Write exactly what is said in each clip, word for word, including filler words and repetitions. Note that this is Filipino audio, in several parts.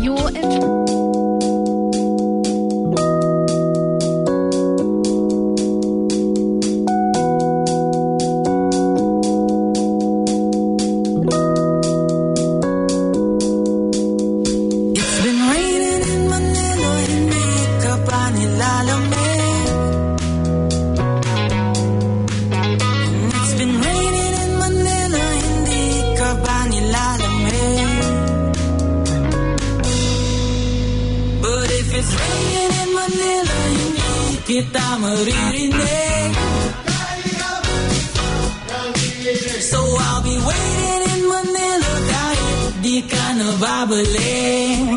You're in- kita maririnig. So I'll be waiting in Manila kahit di ka na babalik.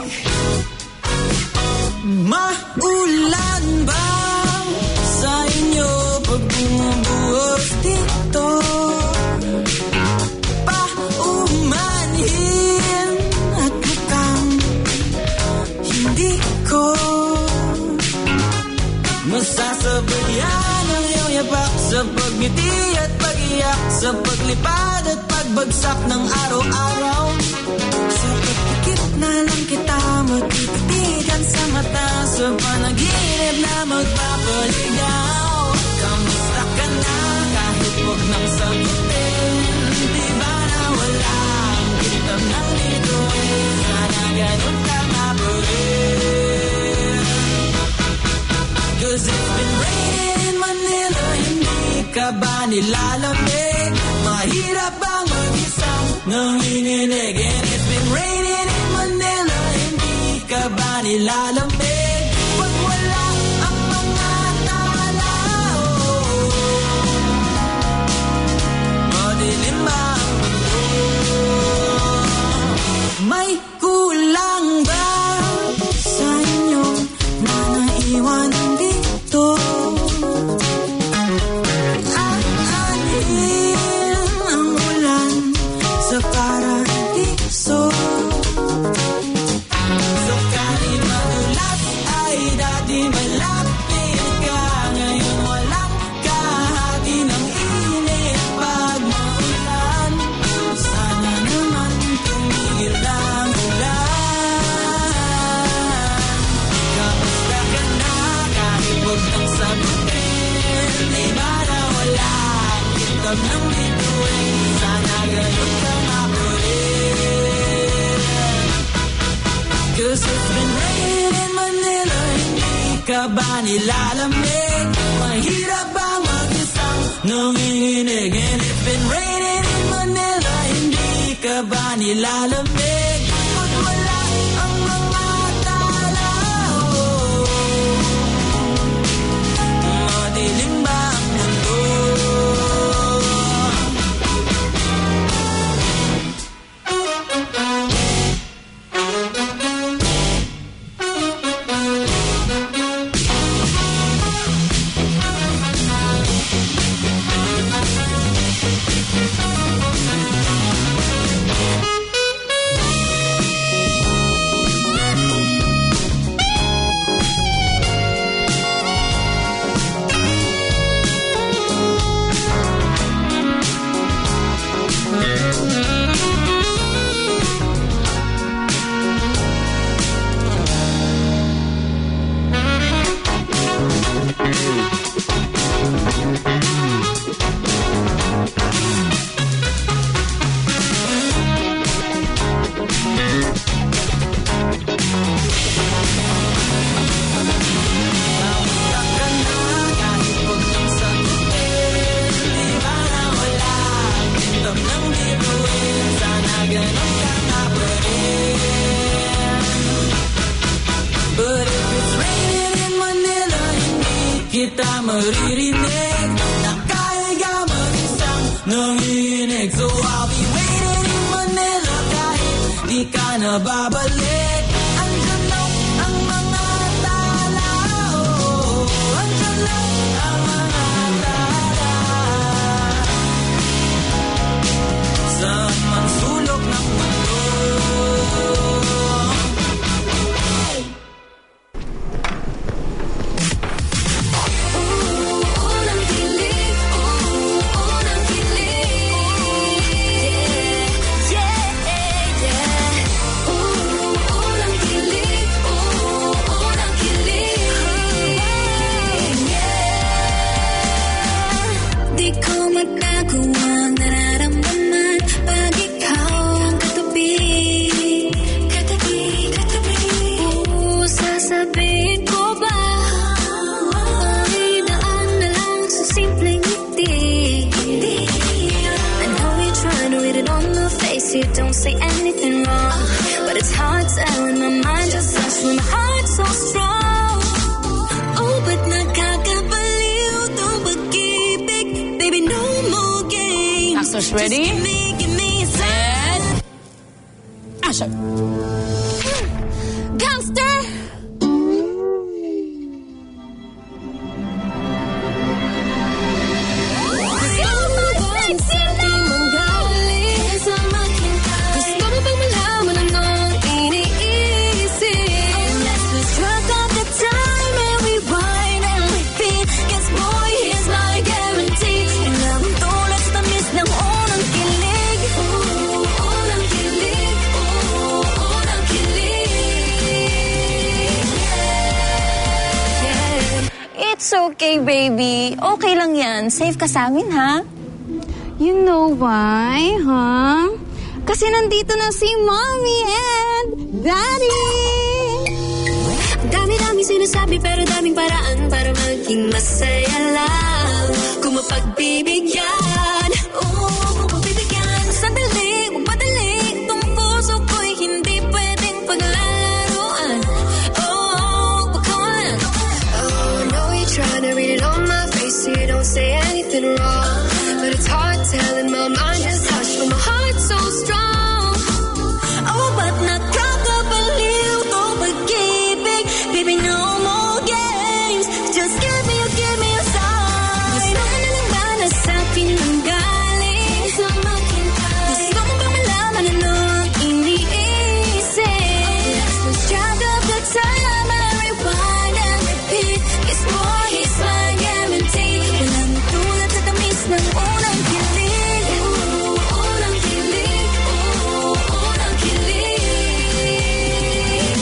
Maulan ba sa inyo pag bumubuhos dito? Paumanhin at mukhang hindi ko masasabayan ang iyong yapak sa pagngiti at pag-iyak, sa paglipad at pagbagsak ng araw-araw. Sa pagpikit na lang kita matititigan sa mata, sa panaginip na magpapaligaw. Kamusta ka na kahit huwag nang sagutin? Di ba na wala ang kitab ng bituin? Sana ganun ka nga po rin. Cause it's been raining in Manila, hindi ka ba nilalamig? Mahirap bang mag-isang nanginginig? And it's been raining in Manila, hindi ka ba nilalamig? Pag wala ang mga tala, oh, madilim ba ang mundo? May kulang ba sa inyo na naiwan dito? Aanin ang ulan sa paradiso. So kahit madulas ay dati malapit ka, ngayon walang kahati ng init pag maulan. Sana naman tumigil ang ulan. Kamusta ka na kahit huwag nang sagutin? Di ba na wala ang kitab ng bituin? Sana ganun ka nga po rin. Cause it's been raining in Manila, hindi ka ba nilalamig? Mahirap bang mag-isang nanginginig? And it's been raining in Manila, hindi ka ba nilalamig? Pag wala ang mga tala, oh, madilim ba ang mundo? But if it's raining in Manila, hindi kita maririnig. Nakahiga mag-isang nanginginig. So I'll be waiting in Manila kahit di ka na babalik. Andyan lang ang mga tala, oh, andyan lang ang mga tala. Saan man sulok ng mundo. Yeah, yeah, yeah. Ooh, ooh, Ready? And... Action! Gangster! It's okay, baby. Okay lang yan. Safe ka sa amin, ha? You know why, huh? Kasi nandito na si Mommy and Daddy! Dami-dami sinasabi pero daming paraan para maging masaya lang. Kung mapagbibigyan, oo, kung mapagbibigyan. Sandali, magpadali, itong puso ko'y hindi pwedeng paglalaruan. Oh, pagkawalan. Oh, no, you're trying to read it on my face so you don't say anything wrong. But it's hard telling my mind just hush but my heart's so strong. Oh, but nakakabaliw to pag-ibig. Baby, no more games. Just give me a, give me a sign. Gusto ka na lang ba na sa'kin ang galing? Gusto mo ba malaman ano ang iniisip? Let's lose track of the time. I rewind and repeat. Yes, boy, he's my guarantee. Walang tulad sa tamis ng unang kilig. Unang kilig. Unang kilig.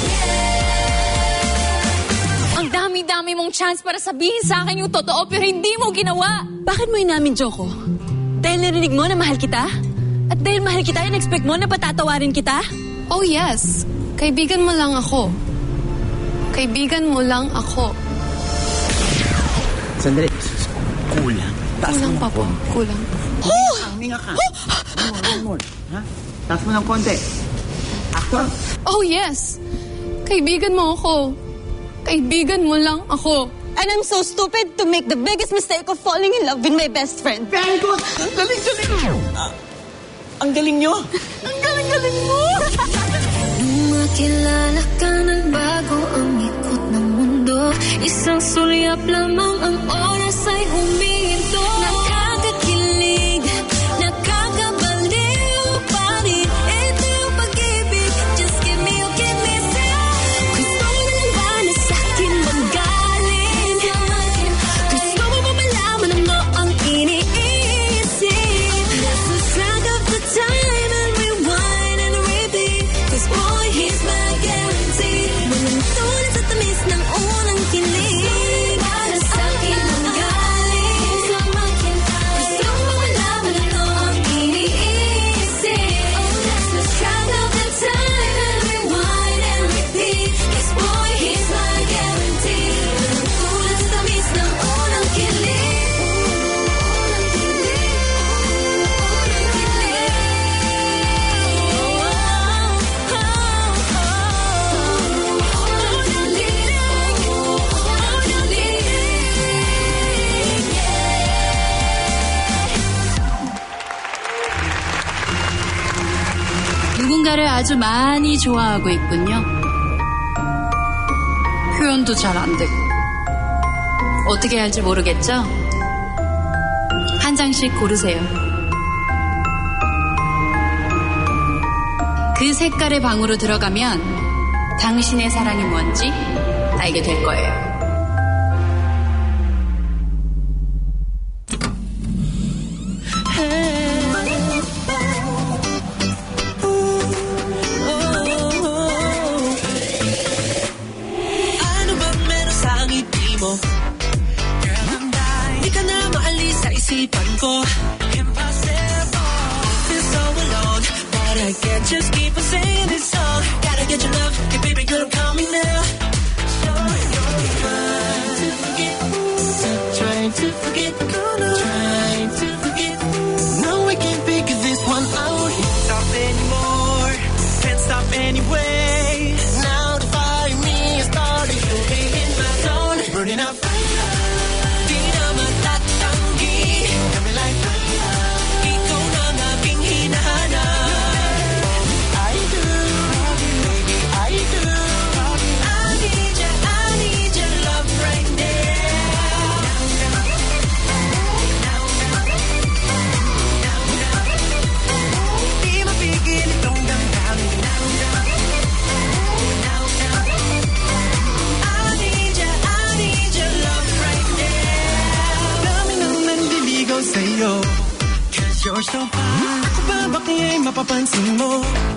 Ang dami-dami mong chance para sabihin sa akin yung totoo pero hindi mo ginawa. Bakit mo inamin, Joko? Dahil narinig mo na mahal kita? At dahil mahal kita, in-expect mo na patatawarin kita? Oh yes, kaibigan mo lang ako. Kaibigan mo lang ako. Sandali. Kulang. Taas Kulang mo pa ng po, konti. kulang. Huminga ka. One more, one more. Ha? Taas mo ng konti. Actor. Oh yes, kaibigan mo ako. Kaibigan mo lang ako. And I'm so stupid to make the biggest mistake of falling in love with my best friend. Very good. Ang galing, galing. Ah, ang galing nyo. Ang galing-galing mo! Nung makilala ka, nagbago ang ikot ng mundo. Isang sulyap lamang ang oras ay huminto. Nakakakilig, nakakabaliw pa rin. Ito yung pag-ibig, just give me, oh, give me some. Gusto mo na lang ba na sa'kin manggaling? Gusto mo ba malaman ano ang iniisip? Let's lose track of the time and rewind and repeat. 'Cause boy, he's my guarantee. Walang tulad sa tamis ng unang kilig. Para sa'kin manggaling. Gusto mo ba malaman ano ang iniisip? Let's lose track of the time and rewind and repeat. 'Cause boy, he's my guarantee. Walang tulad sa tamis ng unang kilig. Unang kilig. Unang kilig. 누군가를 아주 많이 좋아하고 있군요. 표현도 잘 안 되고. 어떻게 해야 할지 모르겠죠? 한 장씩 고르세요. 그 색깔의 방으로 들어가면 당신의 사랑이 뭔지 알게 될 거예요. Ano ba meron sa ngiti mo? Girl, I'm dying. Di ka na maalis sa isipan ko. Impossible. Feel so alone, but I can't just keep on singing this song. Gotta get your love, hey baby girl, I'm coming now. Sure, you're trying to forget, trying to forget, trying to forget. No, I can't figure this one out. Can't stop anymore, can't stop anyway. Now the fire me is starting to be in my zone. Burning up fire, di na matatanggi. Kami like fire, ikaw na nga mapapansin mo.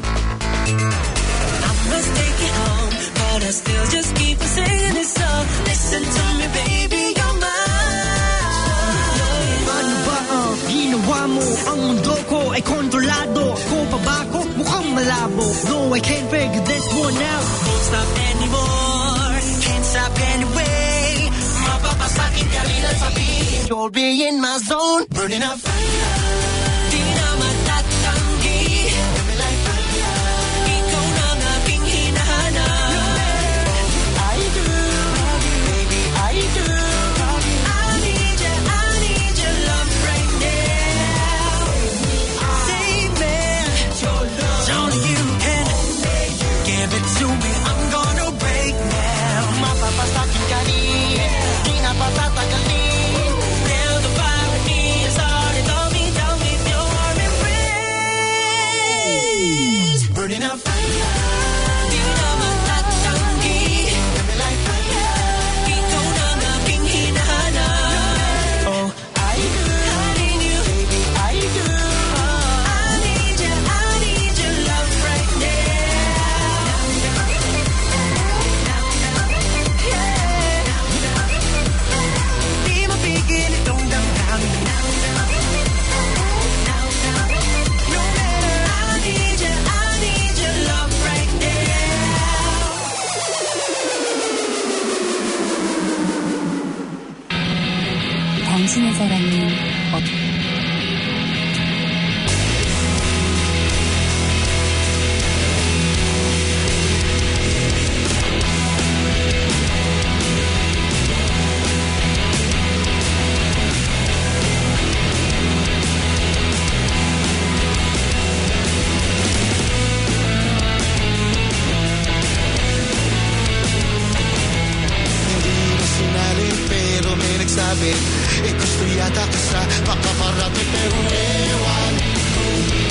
I must take you home, but I still just keep on singing this song. Listen to me, baby, you're mine. Ano ba ang ginawa mo? Ang mundo ko ay kontrolado. Ko pa ba ko? Mukhang malabo. No, I can't figure this one out. Won't stop anymore, can't stop anyway. Mapapasakin ka rin at sabihin you'll be in my zone. Burning up fire, di na matatanggi. Like fire, ikaw na ang aking hinahanap. I do, baby, I do. I need you, I need your love right now. Save me, only you can give it to me. I'm gonna break now. Mapapasakin ka rin, di na patatagalin. Now the fire with me is started. Tell me, tell me if you're embrace. Burning up fire, di na matatanggi. Like fire, ikaw na ang aking hinahanap. Oh, I do, I need you, baby, I do. I need you, I need your love right now. Di mapigil itong damdamin. No matter, I need you, I need your love right now. 당신의 사랑이 어떻게 Hindi mo sinali pero may nagsabi, eh gusto yata kita makakarating pero ewan ko,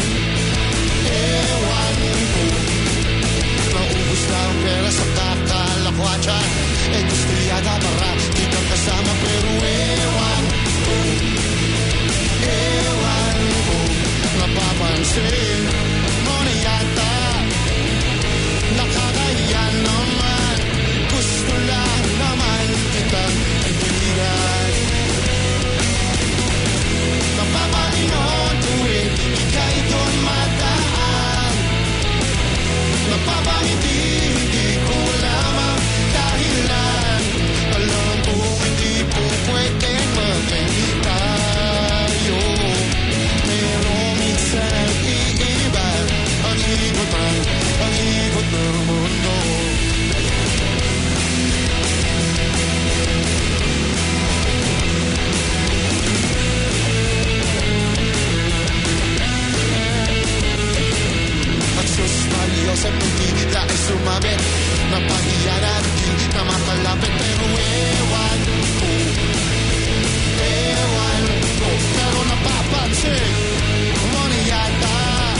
ewan ko. Naubos na ang pera sa kakalakwatsa, eh gusto yata marami kang kasama pero ewan ko, ewan ko. Napapansin mo na yata, nakakaya naman, gusto lang naman kitang kaibigan. Napapalingon tuwing ika'y doon mataan. Napapangiti, hindi ko lamang dahilan. Alam ko hindi po pwedeng maging tayo, pero minsan nag-iiba ang ikot ng, ang ikot ng mundo. At sus Mario sa puti dahil sumabit na pahiyan at di na makalapit pero ewan ko, ewan ko. Pero napapansin mo na yata,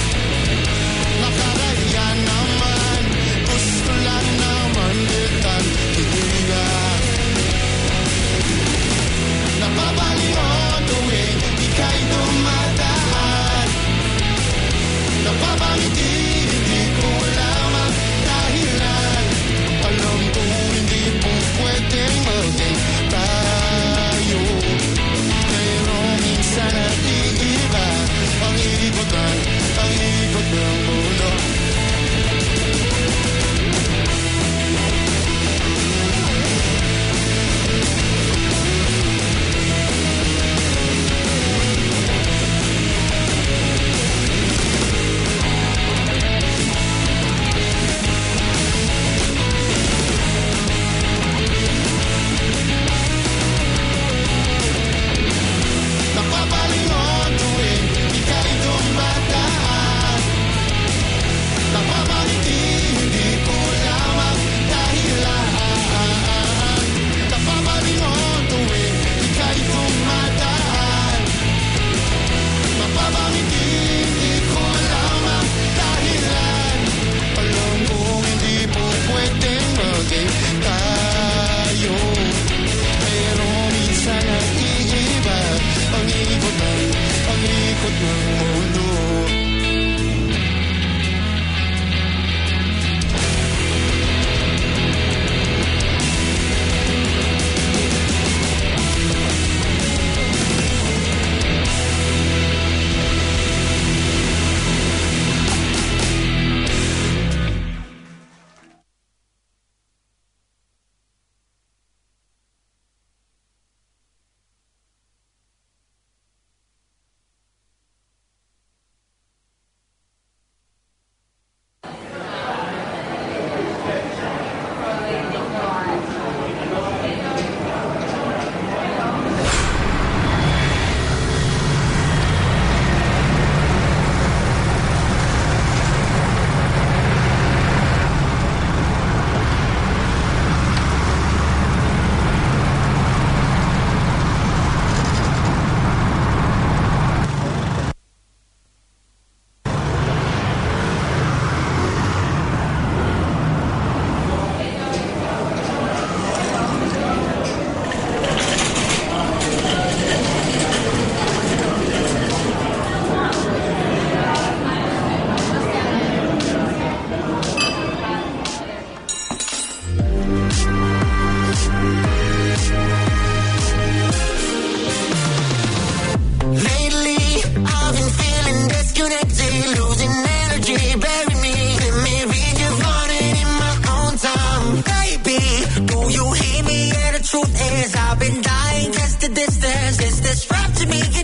nakakaya naman, gusto lang naman kitang kaibigan. Napapalingon tuwing ika'y dumadaan. Napapangiti, hindi ko lamang dahilan. Alam ko hindi po pwedeng maging tayo, pero minsan nag-iiba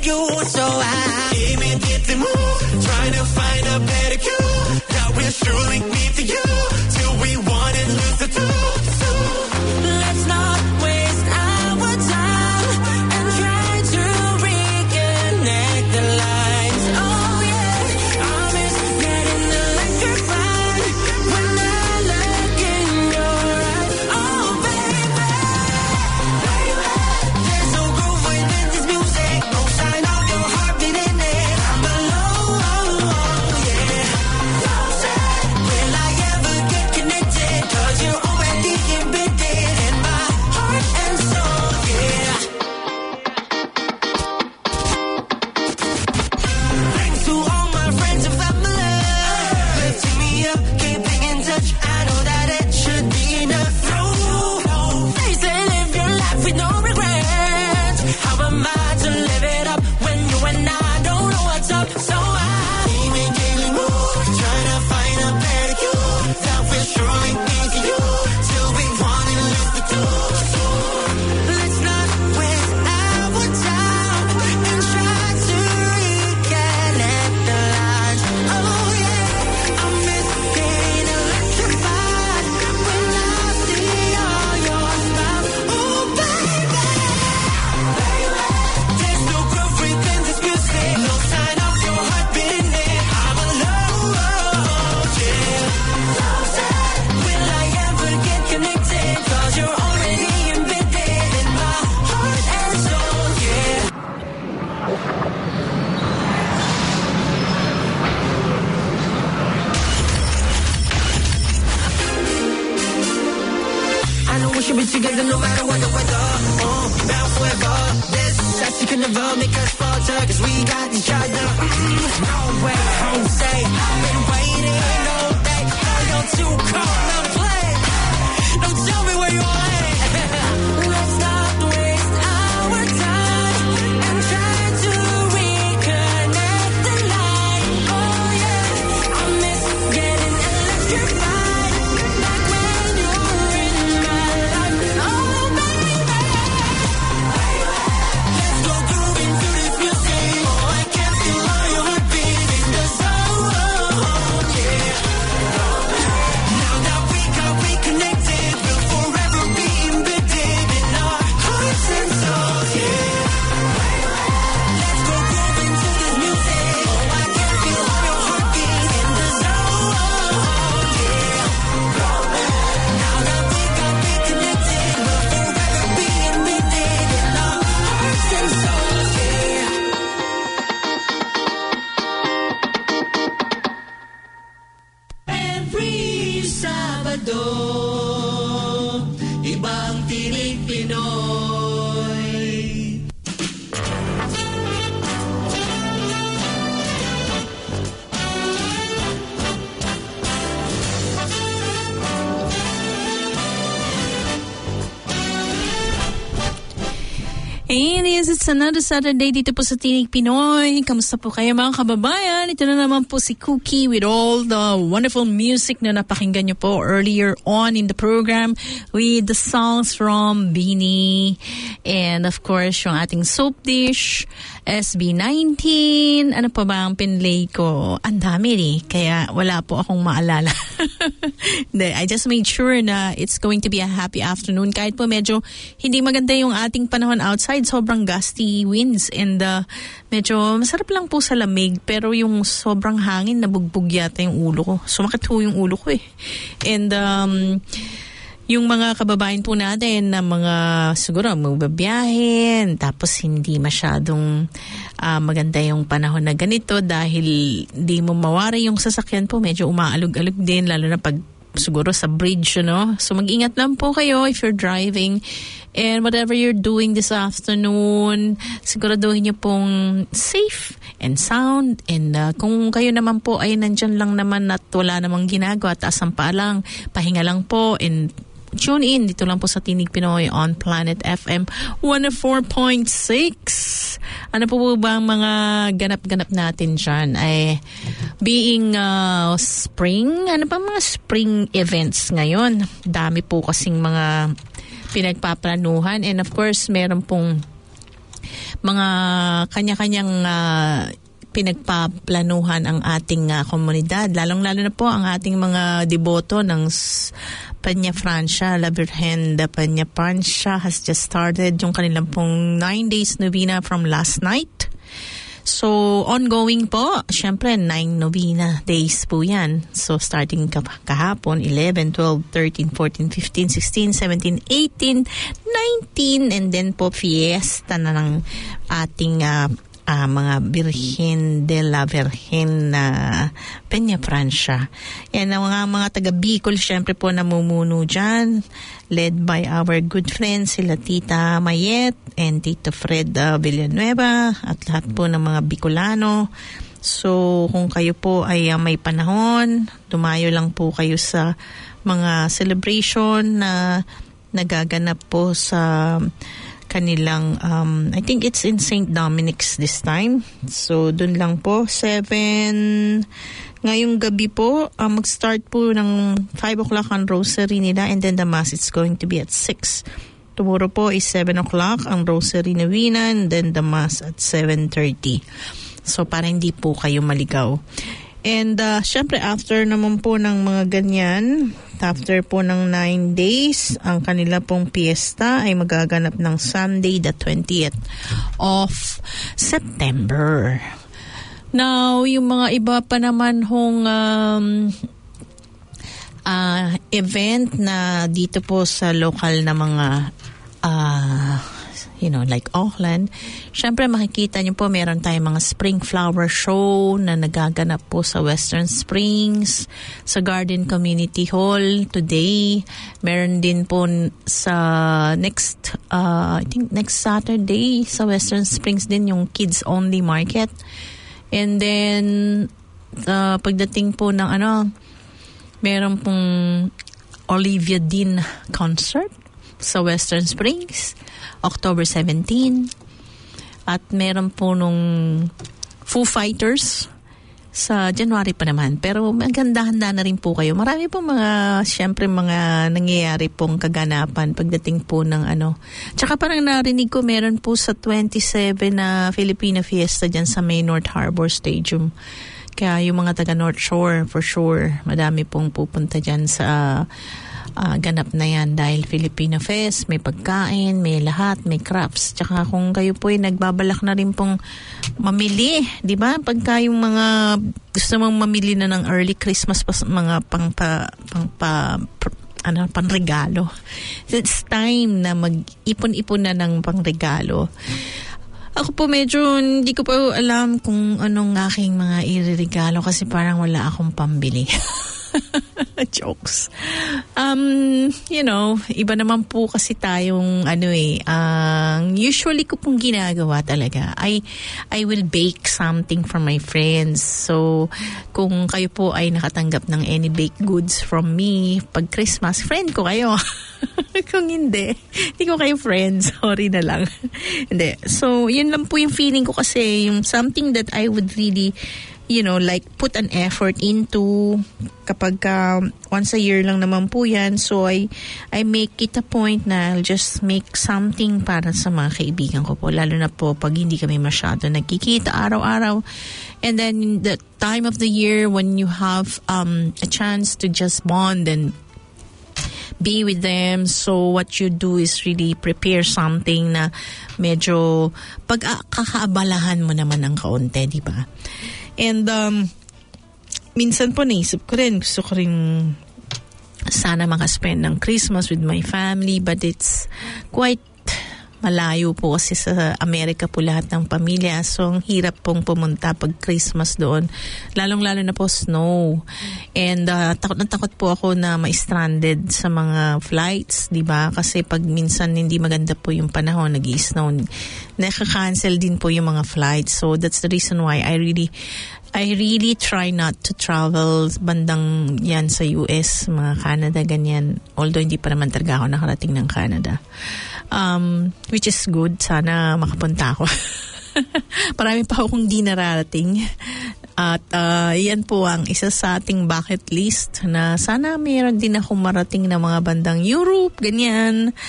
you. So I immediately move, trying to find a better cure that will surely be for you till we want and lose the truth. So let's not waste our time and try to reconnect the lines. Oh yeah, I miss getting electrified when I look in your eyes. Oh baby, baby, there's no groove within this music, no sign of your heartbeat in it. I'm alone, yeah. Will I ever get connected? 'Cause you're already embedded in my heart and soul, yeah. Thanks to all my friends and family, lifting me up, keeping in touch. I know that it should be enough. No, face it, live your life with no regrets. How am I to live it up when you and I don't know what's up? So I immediately move, trying to find a better cure that will surely be for you till we want and lose the truth. So let's not waste our time and try to reconnect the lines. Oh yeah, I miss being electrified when I see all your smiles. Oh baby, there's no groove within this music, no sign of your heartbeat in it. I'm alone, yeah. Will I ever get connected? 'Cause you're already embedded in my heart and soul, yeah. I know we should be together no matter what the weather. Oh, bound forever. This actually can never make us falter, 'cause we got each other. Mm, no way, Jose. I've been waiting all day for your two call to play. Don't tell me where you are. Let's not waste our time and try to reconnect the line. Oh yeah, I miss getting electrified back when you were in my life. Oh baby, let's go grooving to this music. Oh, I can feel all your heartbeat in the zone, yeah. Now that we got reconnected, we'll forever be embedded in our hearts and souls, yeah. Let's go grooving to this music. Oh, I can feel all your heartbeat in the zone, yeah. Now that we got reconnected, we'll forever be embedded in our hearts and souls, yeah. Every Sabado, ibang tinig Pinoy. And yes, it's another Saturday dito po sa Tinig Pinoy. Kamusta po kayo mga kababayan? Ito na naman po si Cookie with all the wonderful music na napakinggan nyo po earlier on in the program with the songs from Beanie. And of course, yung ating soap dish, S B nineteen. Ano pa ba ang pinlay ko? Ang dami eh. Kaya wala po akong maalala. I just made sure na it's going to be a happy afternoon. Kahit po medyo hindi maganda yung ating panahon outside, sobrang gusty winds and uh, medyo masarap lang po sa lamig, pero yung sobrang hangin, nabugbog yata yung ulo ko. Sumakit po yung ulo ko eh. And um, yung mga kababayan po natin na mga siguro magbabiyahin, tapos hindi masyadong uh, maganda yung panahon na ganito dahil di mo mawari yung sasakyan po, medyo umaalog-alog din, lalo na pag siguro sa bridge, you know? So mag-ingat lang po kayo if you're driving. And whatever you're doing this afternoon, siguraduhin niyo pong safe and sound. And uh, kung kayo naman po ay nandyan lang naman at wala namang ginagawa, taas ang paa lang, pahinga lang po, and tune in dito lang po sa Tinig Pinoy on Planet F M one oh four point six. Ano po po ba ang mga ganap-ganap natin dyan? Ay, being uh, spring, ano pa mga spring events ngayon? Dami po kasing mga pinagpaplanuhan, and of course meron pong mga kanya-kanyang uh, pinagpaplanuhan ang ating uh, komunidad. Lalong-lalo na po ang ating mga deboto ng Peña Francia, La Virgen de Peña Francia has just started yung kanilang pong nine days novena from last night. So, ongoing po, syempre, nine novena days po yan. So, starting kahapon, eleven, twelve, thirteen, fourteen, fifteen, sixteen, seventeen, eighteen, nineteen, and then po, fiesta na ng ating uh, uh, mga Virgen de la Virgen na uh, Peña Francia. Yan ang mga, mga taga-Bicol, syempre po, namumuno dyan, led by our good friends, sila Tita Mayet and Tito Fred uh, Villanueva at lahat po ng mga Bicolano. So, kung kayo po ay uh, may panahon, dumayo lang po kayo sa mga celebration na nagaganap po sa kanilang, um, I think it's in Saint Dominic's this time. So, dun lang po, seven... Ngayong gabi po, uh, mag-start po ng five o'clock ang rosary nila and then the mass, it's going to be at six. Tomorrow po is seven o'clock ang rosary novena and then the mass at seven thirty. So, para hindi po kayo maligaw. And, uh, syempre, after naman po ng mga ganyan, after po ng nine days, ang kanila pong fiesta ay magaganap ng Sunday, the twentieth of September. Now, yung mga iba pa naman hong um, uh, event na dito po sa local na mga, uh, you know, like Auckland, syempre makikita nyo po meron tayong mga spring flower show na nagaganap po sa Western Springs, sa Garden Community Hall today. Meron din po sa next, uh, I think next Saturday sa Western Springs din yung kids only market. And then, uh, pagdating po ng ano, meron pong Olivia Dean concert sa Western Springs, October seventeenth. At meron po nung Foo Fighters sa January pa naman. Pero maganda-handa na rin po kayo. Marami po mga, syempre mga nangyayari pong kaganapan pagdating po ng ano. Tsaka parang narinig ko meron po sa twenty-seven na Filipino Fiesta dyan sa May North Harbor Stadium. Kaya yung mga taga North Shore, for sure, madami pong pupunta dyan sa uh, ganap na yan dahil Filipino Fest, may pagkain, may lahat, may crafts. Tsaka kung kayo po ay nagbabalak na rin pong mamili, di ba? Pagka yung mga gusto mong mamili na ng early Christmas, pas, mga pang pa, pang pa, ano, panregalo. It's time na mag-ipon-ipon na ng pangregalo. Ako po medyo hindi ko pa alam kung anong aking mga iririgalo kasi parang wala akong pambili. Jokes. Um, you know, iba naman po kasi tayong ano eh, ang uh, usually ko pong ginagawa talaga, I, I will bake something for my friends. So, kung kayo po ay nakatanggap ng any baked goods from me, pag Christmas, friend ko kayo. Kung hindi, hindi ko kayo friends. Sorry na lang. Hindi. So, yun lang po yung feeling ko kasi yung something that I would really, you know, like put an effort into kapag uh, once a year lang naman po yan. So, I, I make it a point na I'll just make something para sa mga kaibigan ko po. Lalo na po pag hindi kami masyado nagkikita araw-araw. And then the time of the year when you have um, a chance to just bond and be with them. So, what you do is really prepare something na medyo pagkakaabalahan mo naman ng kaunti, di ba? And um, minsan po naisip ko rin, gusto ko rin sana makaspend ng Christmas with my family, but it's quite malayo po kasi sa Amerika po lahat ng pamilya. So, ang hirap pong pumunta pag Christmas doon. Lalong-lalo na po snow. And uh, takot na takot po ako na ma-stranded sa mga flights, di ba? Kasi pag minsan hindi maganda po yung panahon, nag-i-snow, nakaka-cancel din po yung mga flights. So, that's the reason why I really I really try not to travel bandang yan sa U S, mga Canada, ganyan. Although hindi pa naman talaga ako nakarating ng Canada. Um, which is good. Sana makapunta ako. Parami pa akong di nararating. At uh, yan po ang isa sa ating bucket list na sana mayroon din akong marating na mga bandang Europe, ganyan.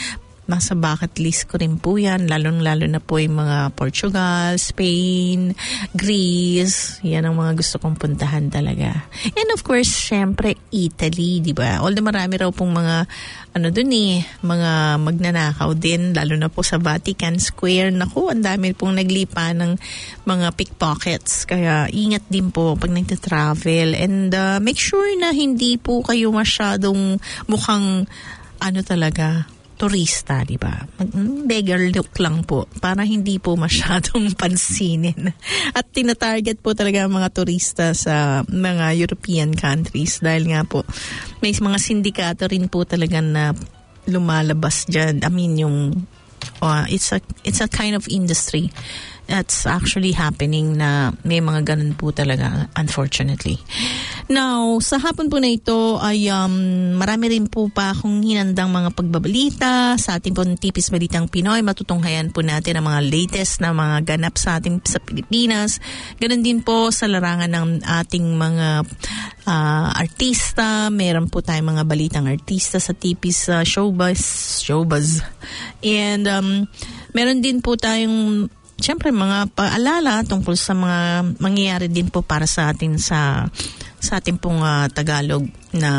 nasa bucket list ko rin po yan, lalong-lalo na po yung mga Portugal, Spain, Greece. Yan ang mga gusto kong puntahan talaga. And of course, syempre, Italy, di ba? Although marami raw pong mga, ano dun eh, mga magnanakaw din, lalo na po sa Vatican Square. Naku, ang dami pong naglipa ng mga pickpockets. Kaya ingat din po pag nagta-travel. And uh, make sure na hindi po kayo masyadong mukhang, ano talaga, turista, di ba? Beggar look lang po para hindi po masyadong pansinin. At tinatarget po talaga ang mga turista sa mga European countries dahil nga po may mga sindikato rin po talaga na lumalabas dyan. I mean, yung uh, it's a it's a kind of industry that's actually happening na may mga ganun po talaga, unfortunately. Now, sa hapon po na ito ay um, marami rin po pa akong hinandang mga pagbabalita sa ating po Tipis Balitang Pinoy. Matutunghayan po natin ang mga latest na mga ganap sa ating sa Pilipinas. Ganun din po sa larangan ng ating mga uh, artista. Meron po tayong mga balitang artista sa Tipis uh, Showbuzz. Showbuzz. And um, meron din po tayong siyempre mga paalala tungkol sa mga mangyayari din po para sa atin sa sa ating pong uh, Tagalog na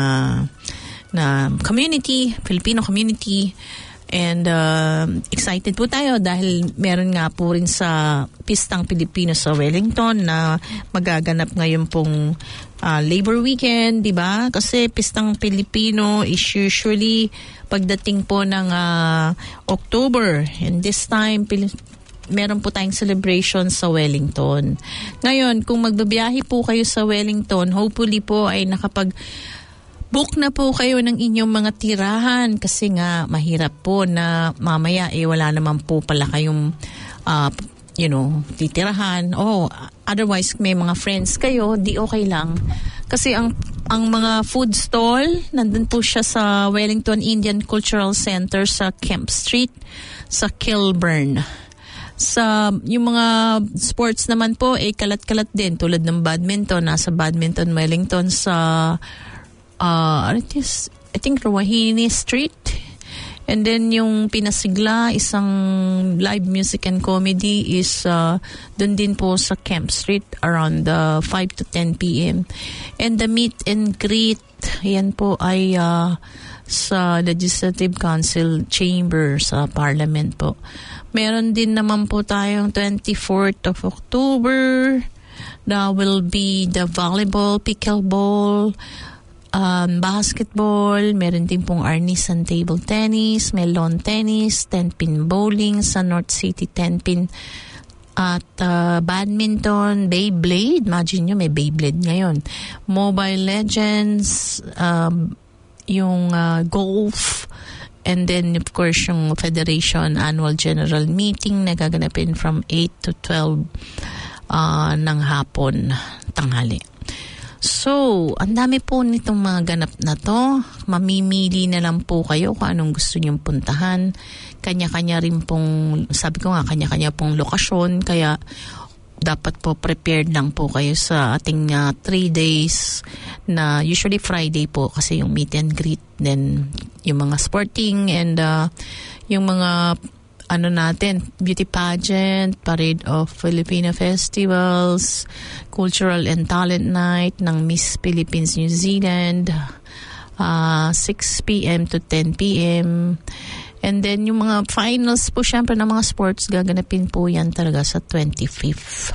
na community, Filipino community. And uh, excited po tayo dahil meron nga po rin sa Pistang Pilipino sa Wellington na magaganap ngayon pong uh, Labor Weekend, di ba? Kasi Pistang Pilipino is usually pagdating po ng uh, October. And this time, Pil- meron po tayong celebration sa Wellington. Ngayon, kung magbabiyahe po kayo sa Wellington, hopefully po ay nakapag book na po kayo ng inyong mga tirahan kasi nga mahirap po na mamaya eh wala naman po pala kayong uh, you know, titirahan. Oh, otherwise may mga friends kayo, di okay lang. Kasi ang ang mga food stall, nandun po siya sa Wellington Indian Cultural Center sa Kemp Street, sa Kilburn. Sa yung mga sports naman po eh kalat-kalat din tulad ng badminton, nasa Badminton Wellington sa uh, ano is, I think Rawahini Street. And then yung pinasigla isang live music and comedy is uh, dun din po sa Kemp Street around uh, five to ten p.m. And the meet and greet yan po ay uh, sa Legislative Council Chamber sa Parliament po. Meron din naman po tayong twenty-fourth of October. That will be the volleyball, pickleball, um, basketball. Meron din pong arnis and table tennis, may lawn tennis, ten-pin bowling sa North City ten-pin. At uh, badminton, Beyblade. Imagine nyo, may Beyblade ngayon. Mobile Legends, um, yung uh, golf. And then, of course, yung Federation Annual General Meeting na gaganapin from eight to twelve uh, ng hapon, tanghali. So, ang dami po nitong mga ganap na to. Mamimili na lang po kayo kung anong gusto nyong puntahan. Kanya-kanya rin pong, sabi ko nga, kanya-kanya pong lokasyon. Kaya, dapat po prepared lang po kayo sa ating uh, three days na usually Friday po kasi yung meet and greet, then yung mga sporting and uh, yung mga ano natin, beauty pageant, parade of Filipino festivals, cultural and talent night ng Miss Philippines New Zealand, uh, six p.m. to ten p.m. And then, yung mga finals po, syempre, ng mga sports, gaganapin po yan talaga sa twenty-fifth.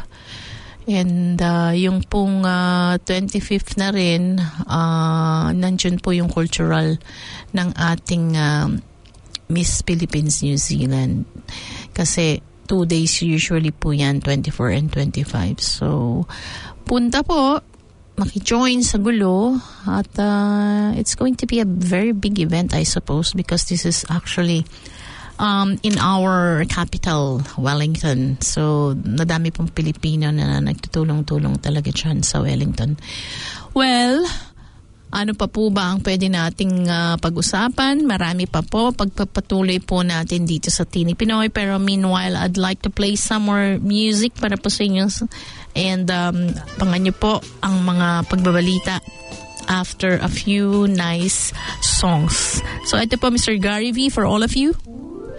And uh, yung pong uh, twenty-fifth na rin, uh, nandyan po yung cultural ng ating uh, Miss Philippines New Zealand. Kasi two days usually po yan, twenty-four and twenty-five. So, punta po, maki-join sa gulo at uh, it's going to be a very big event, I suppose, because this is actually um, in our capital, Wellington. So, nadami pong Pilipino na nagtutulong-tulong talaga dyan sa Wellington. Well, ano pa po ba ang pwede nating uh, pag-usapan? Marami pa po. Pagpapatuloy po natin dito sa Tinig Pinoy. Pero meanwhile, I'd like to play some more music para po sa inyo. And um, pangan nyo po ang mga pagbabalita after a few nice songs. So ito po, Mister Gary V, for all of you.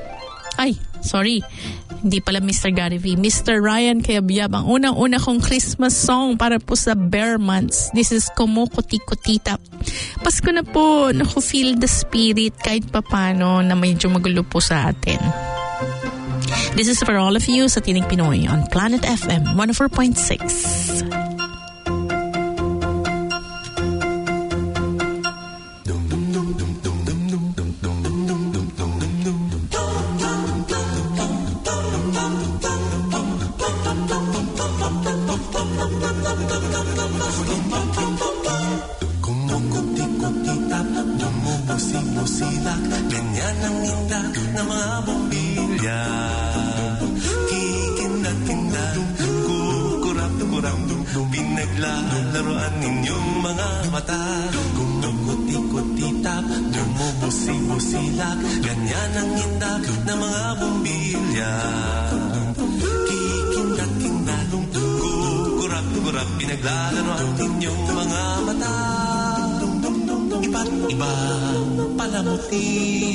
Ay, sorry. Hindi pala Mister Gary V. Mister Ryan Cayabyab. Ang unang-una kong Christmas song para po sa Bear Months. This is Kumukuti-Kutita. Pasko na po. Naku, feel the spirit kahit papano na medyo magulo po sa atin. This is for all of you sa Tinig Pinoy on Planet F M one oh four point six. Kumukuti-kutita, bumubusi-busilak, ganyan ang inda ng mga bumbilya. Kikindat-kindat, kukurap-kurap, pinaglalaroan ninyong mga mata. Kumukuti-kutita, bumubusi-busilak, ganyan ang inda ng mga bumbilya. Kikindat-kindat, kurap, pinaglalaroan ninyong mga mata. Iba't ibang palamuti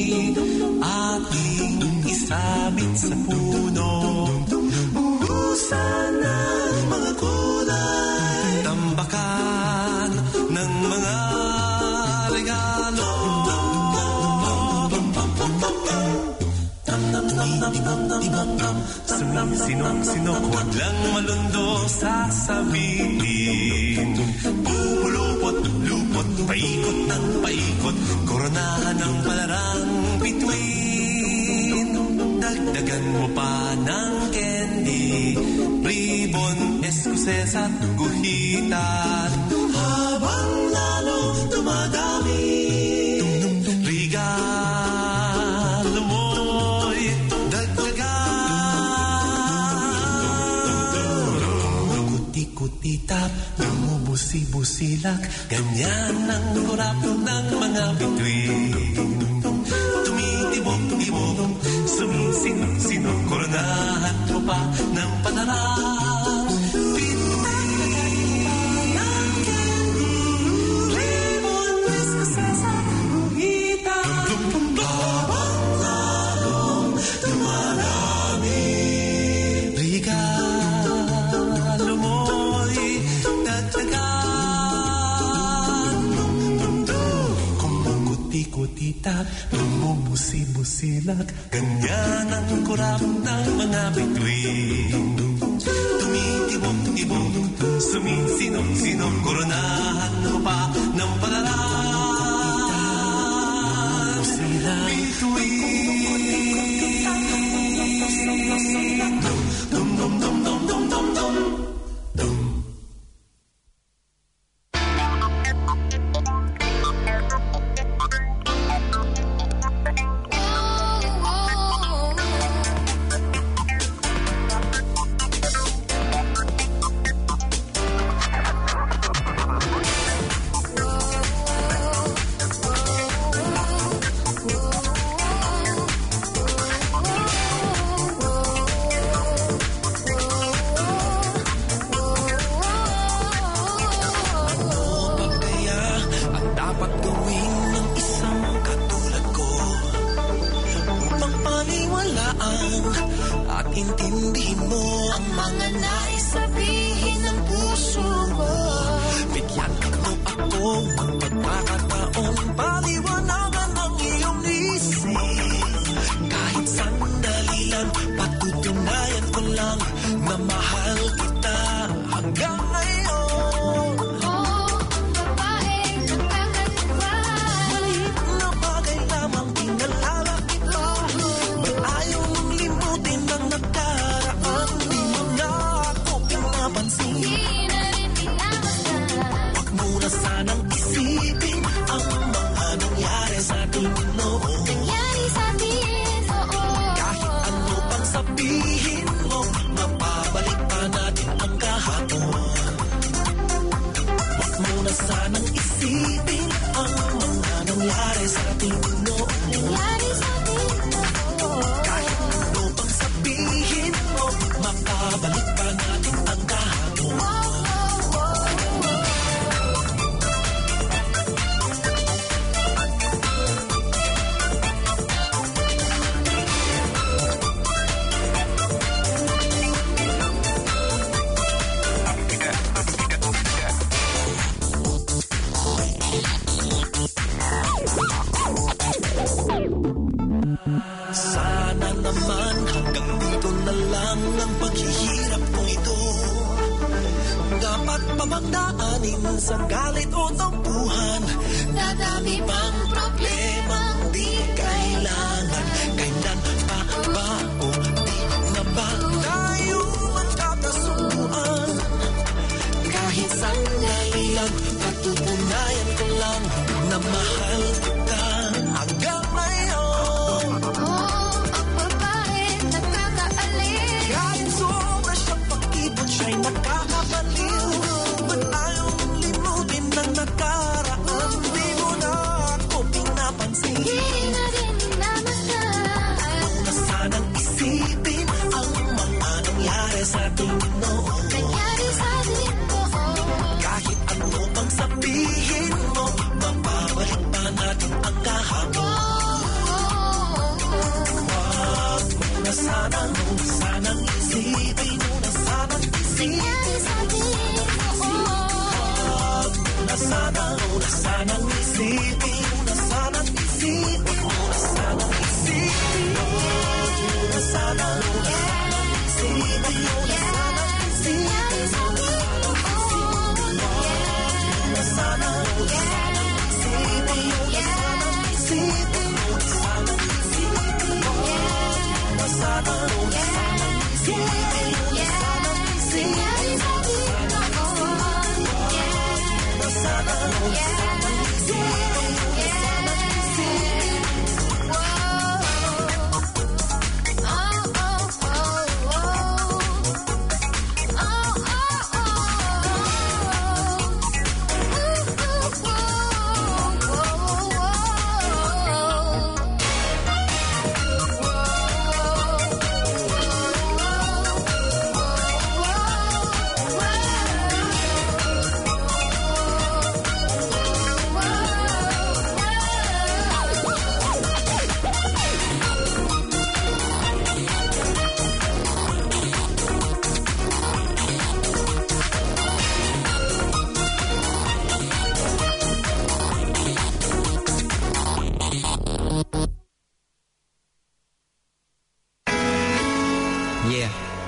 ating isabit sa puno. Buhusan ng mga kulay, tambakan ng mga regalo. Sumisinok-sinok, huwag lang malundo sasabihin. Pupulupot, lupot, paikot ng paikot, koronahan ng palarang bituin. Dagdagan mo pa ng candy, ribbon, eskuses at guhitan. Habang lalo dumadami, regalo mo'y dagdagan. Kuti-kutitap, bumubusi-busilak, ganyan ang kurap ng mga bituin. Tumitibok-tibok, sumisinok-sinok, koronahan mo pa ng panarang bituin. Ng candy, ribbon, eskuses at guhitan. Habang lalong dumarami, regalo mo'y dagdagan. Kumukuti-kutitap, bumubusi-busilak, ganyan ang kurap ng mga bituin. Tumitibok-tibok, sumisinok-sinok, koronahan mo pa ng palarang bituin. Dum-dum-dum-dum-dum-dum-dum. dapat pa bang daanin sa galit o tampuhan? Dadami pang problemang di kailangan. Kailan pa ba o di na ba tayo magkakasubuan? Kahit sandali lang, patutunayan ko lang na mahal kita hanggang ngayon. Oh, ang babae nakakaalin. Kahit sobra siyang pakibot, siya'y nakakabaliw. Ba't ayaw mong limutin ng nakaraan? Di mo na ako pinapansin. Di na rin namataan. Huwag na sanang isipin ang mga nangyari sa ating noon. Nangyari sa atin noon. Kahit ano pang sabihin mo, mapabalik pa natin ang kahapon. Huwag mo na sanang, sanang isipin mo na sanang isipin. Nangyari sa atin noon. Huwag mo na sanang, na sanang isipin mo na sanang isipin mo na sanang isipin. Huwag mo na sanang, na sanang isipin mo na sanang isipin. Nangyari sa atin noon. Sana, sana, isipin mo na sana, isipin mo na sana, isipin mo na sana, sana, isipin mo na sana, isipin mo na sana, sana, isipin mo na sana, isipin mo. Oh, oh, oh, oh. Oh, oh, oh. Yeah.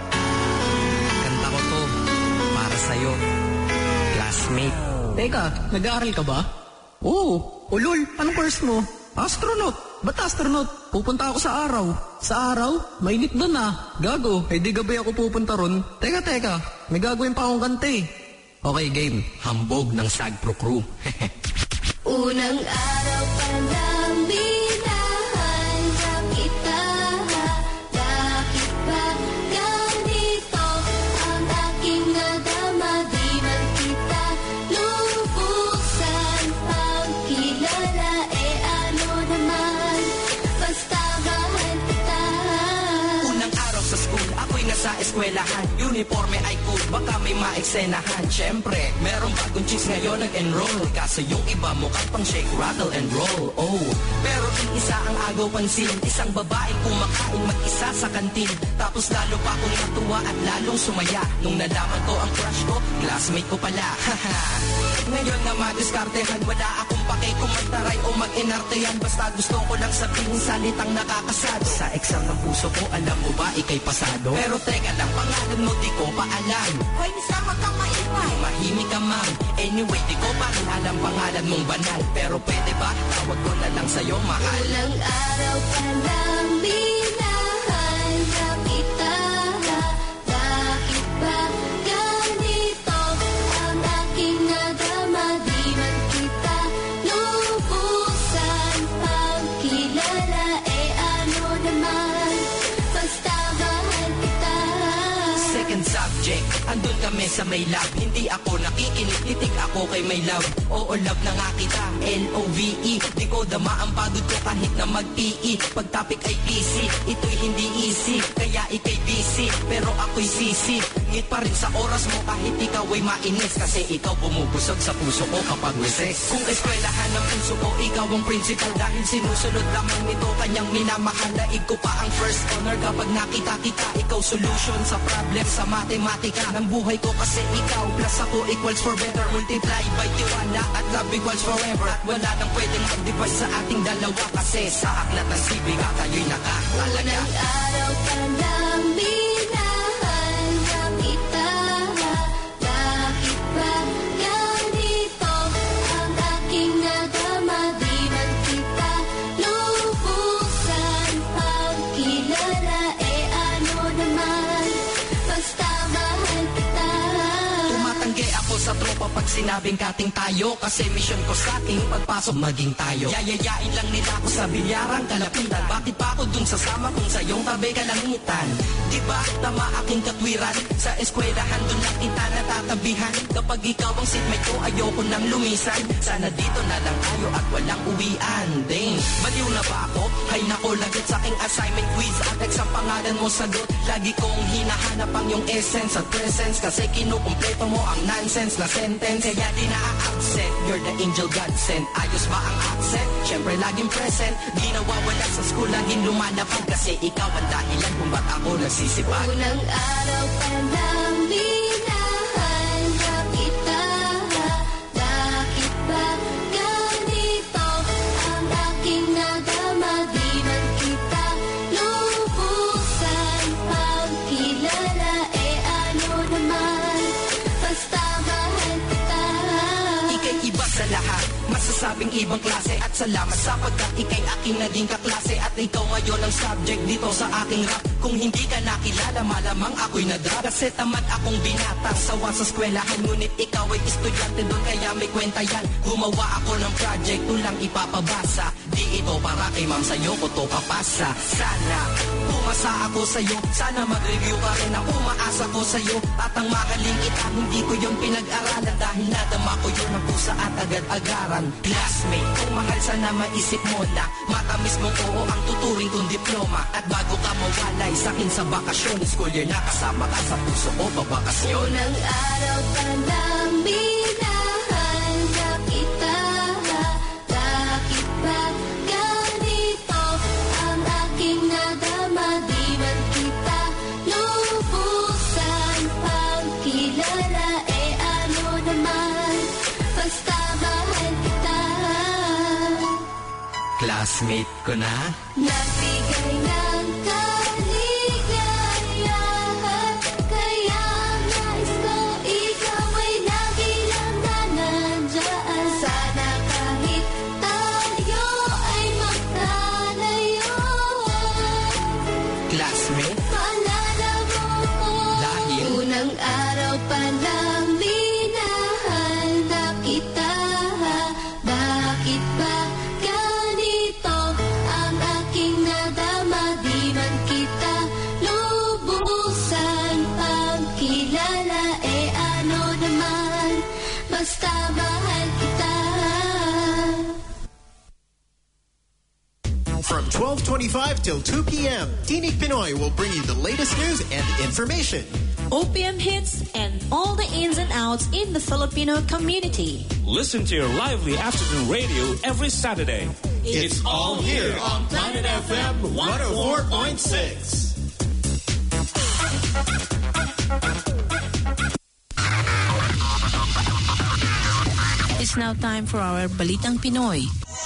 Kanta ko to para sa'yo, classmate. Teka, nag-aaral ka ba? Oo. Ulol, anong course mo? Astronaut. Ba't astronaut? Pupunta ako sa araw. Sa araw? Mainit doon ah. Gago, eh di gabi ako pupunta ron. Teka, teka. May gagawin pa akong kante. Okay, game. Hambog ng Sagpro Crew. Unang araw pa lang binahan na kita. Bakit ba ganito ang aking nadama? Di man kita lubusan pang kilala. Eh ano naman, basta mahal kita. Unang araw sa school, ako'y nasa eskwelahan. Uniforme ay cool, baka may maeksenahan. Siyempre, merong bagong chicks ngayon nag-enroll. Kaso yung iba mukhang pang shake, rattle and roll. Oh, pero isa ang agaw pansin. Isang babaeng kumakain mag-isa sa kantin. Tapos lalo pa akong natuwa at lalong sumaya nung nalaman ko ang crush ko, classmate ko pala. Haha. Ngayon na madiskartehan, wala akong pake kung magtaray o mag-inartehan. Basta gusto ko lang sabihin salitang nakakasado. Sa exam ng puso ko, alam mo ba, ikay pasado. Pero teka lang, pangalan mo di ko pa alam. Hoy, misa, wag kang maingay. Mahimik ka, ma'am. Anyway, di ko pa rin alam pangalan mong banal. Pero pwede ba, tawag ko na lang sa'yo, mahal. Unang araw pa lang binahan na kita. Bakit ba ganito ang aking nadama? Di man kita lubusan pang kilala. Eh ano naman, basta mahal kita. Second subject, andun kami sa may lab. Hindi ako nakikinig, titig ako kay may love. Oo, love na nga kita, L O V E. Di ko dama ang pagod ko kahit na mag-P E. Pag topic ay P C, ito'y hindi easy. Kaya ikay busy, pero ako'y sisi. Ngit pa rin sa oras mo kahit ikaw ay mainis. Kasi ikaw bumubusog sa puso ko kapag recess. Kung eskwelahan ng puso ko, ikaw ang principal. Dahil sinusunod lamang nito kanyang minamahal. Daig ko pa ang first honor kapag nakita kita. Ikaw solution sa problem sa matematika ng buhay ko. Kasi ikaw plus ako equals for better. Multiply by tiwala at love equals forever. At wala nang pwedeng mag-divide sa ating dalawa. Kasi sa aklat ng sibiga tayo'y nakatalaga. Unang araw pa lang binahan na kita. Bakit sinabing kating tayo, kasi mission ko sa ating pagpasok maging tayo. Yayayain lang nila ako sa bilyarang kalapitan. Bakit pa ako dun sasama kung sa iyong tabi kalangitan? Diba tama aking katwiran? Sa eskwelahan dun lang kita natatabihan. Kapag ikaw ang seatmate ko, ayoko nang lumisan. Sana dito na lang tayo at walang uwian. Dang, baliw na ba ako? Hay nako, lagot sa aking assignment quiz at exam pangalan mo sagot. Lagi kong hinahanap ang yung essence at presence, kasi kinukumpleto mo ang nonsense na sentence. Kaya di na-absent, you're the angel God sent. Ayos ba ang accent? Syempre laging present. Di nawawala sa school, laging lumalapag, kasi ikaw ang dahilan kung ba't ako nagsisipag. Unang araw pa lang minahal na kita. Bakit ba ganito ang aking nadama? Di man kita lubusan pagkilala. Eh ano naman, basta mahal kita. Ika'y iba sa lahat, masasabing ibang klase. At salamat sapagkat ika'y aking naging kaklase. At ikaw ngayon ang subject dito sa aking rap. Kung hindi ka nakilala, malamang ako'y nadrag. Kasi tamad akong binatang sawa sa eskwelahan, ngunit ikaw ay estudyante doon, kaya may kwenta yan. Gumawa ako ng project, tulang ipapabasa. Di ito para kay ma'am, sa'yo ko to papasa. Sana pumasa ako sa'yo, sana mag-review ka rin. Ako umaasa ko sa'yo, at ang magaling kita, hindi ko yun pinag-aralan. Dahil nadama ko yun ang pusa at agad-agaran. Classmate, kung mahal sana maisip mo na matamis mong oo ang tuturing kong diploma. At bago ka mawalay sa'kin sa bakasyon, school year na kasama ka sa puso ko pabakasyon. Unang araw pa lang minahal na kita. Bakit ba ganito ang aking nadama? Di man kita lubusan pagkilala. Eh ano naman, basta mahal kita. Classmate ko na, Nagbigay ng kaligayahan, kaya nais ko ikaw ay lagi lang na nandyan. Sana kahit tayo ay magkalayo, classmate. maalala mo ko. Dahil Unang araw pa lang minahal na kita. Bakit ba ganito ang aking nadama? Di man kita lubusan pagkilala. Eh ano naman, basta mahal kita. From twelve twenty-five till two p.m., Tinig Pinoy will bring you the latest news and information. O P M hits and all the ins and outs in the Filipino community. Listen to your lively afternoon radio every Saturday. It's all here on Planet F M one oh four point six. It's now time for our Balitang Pinoy.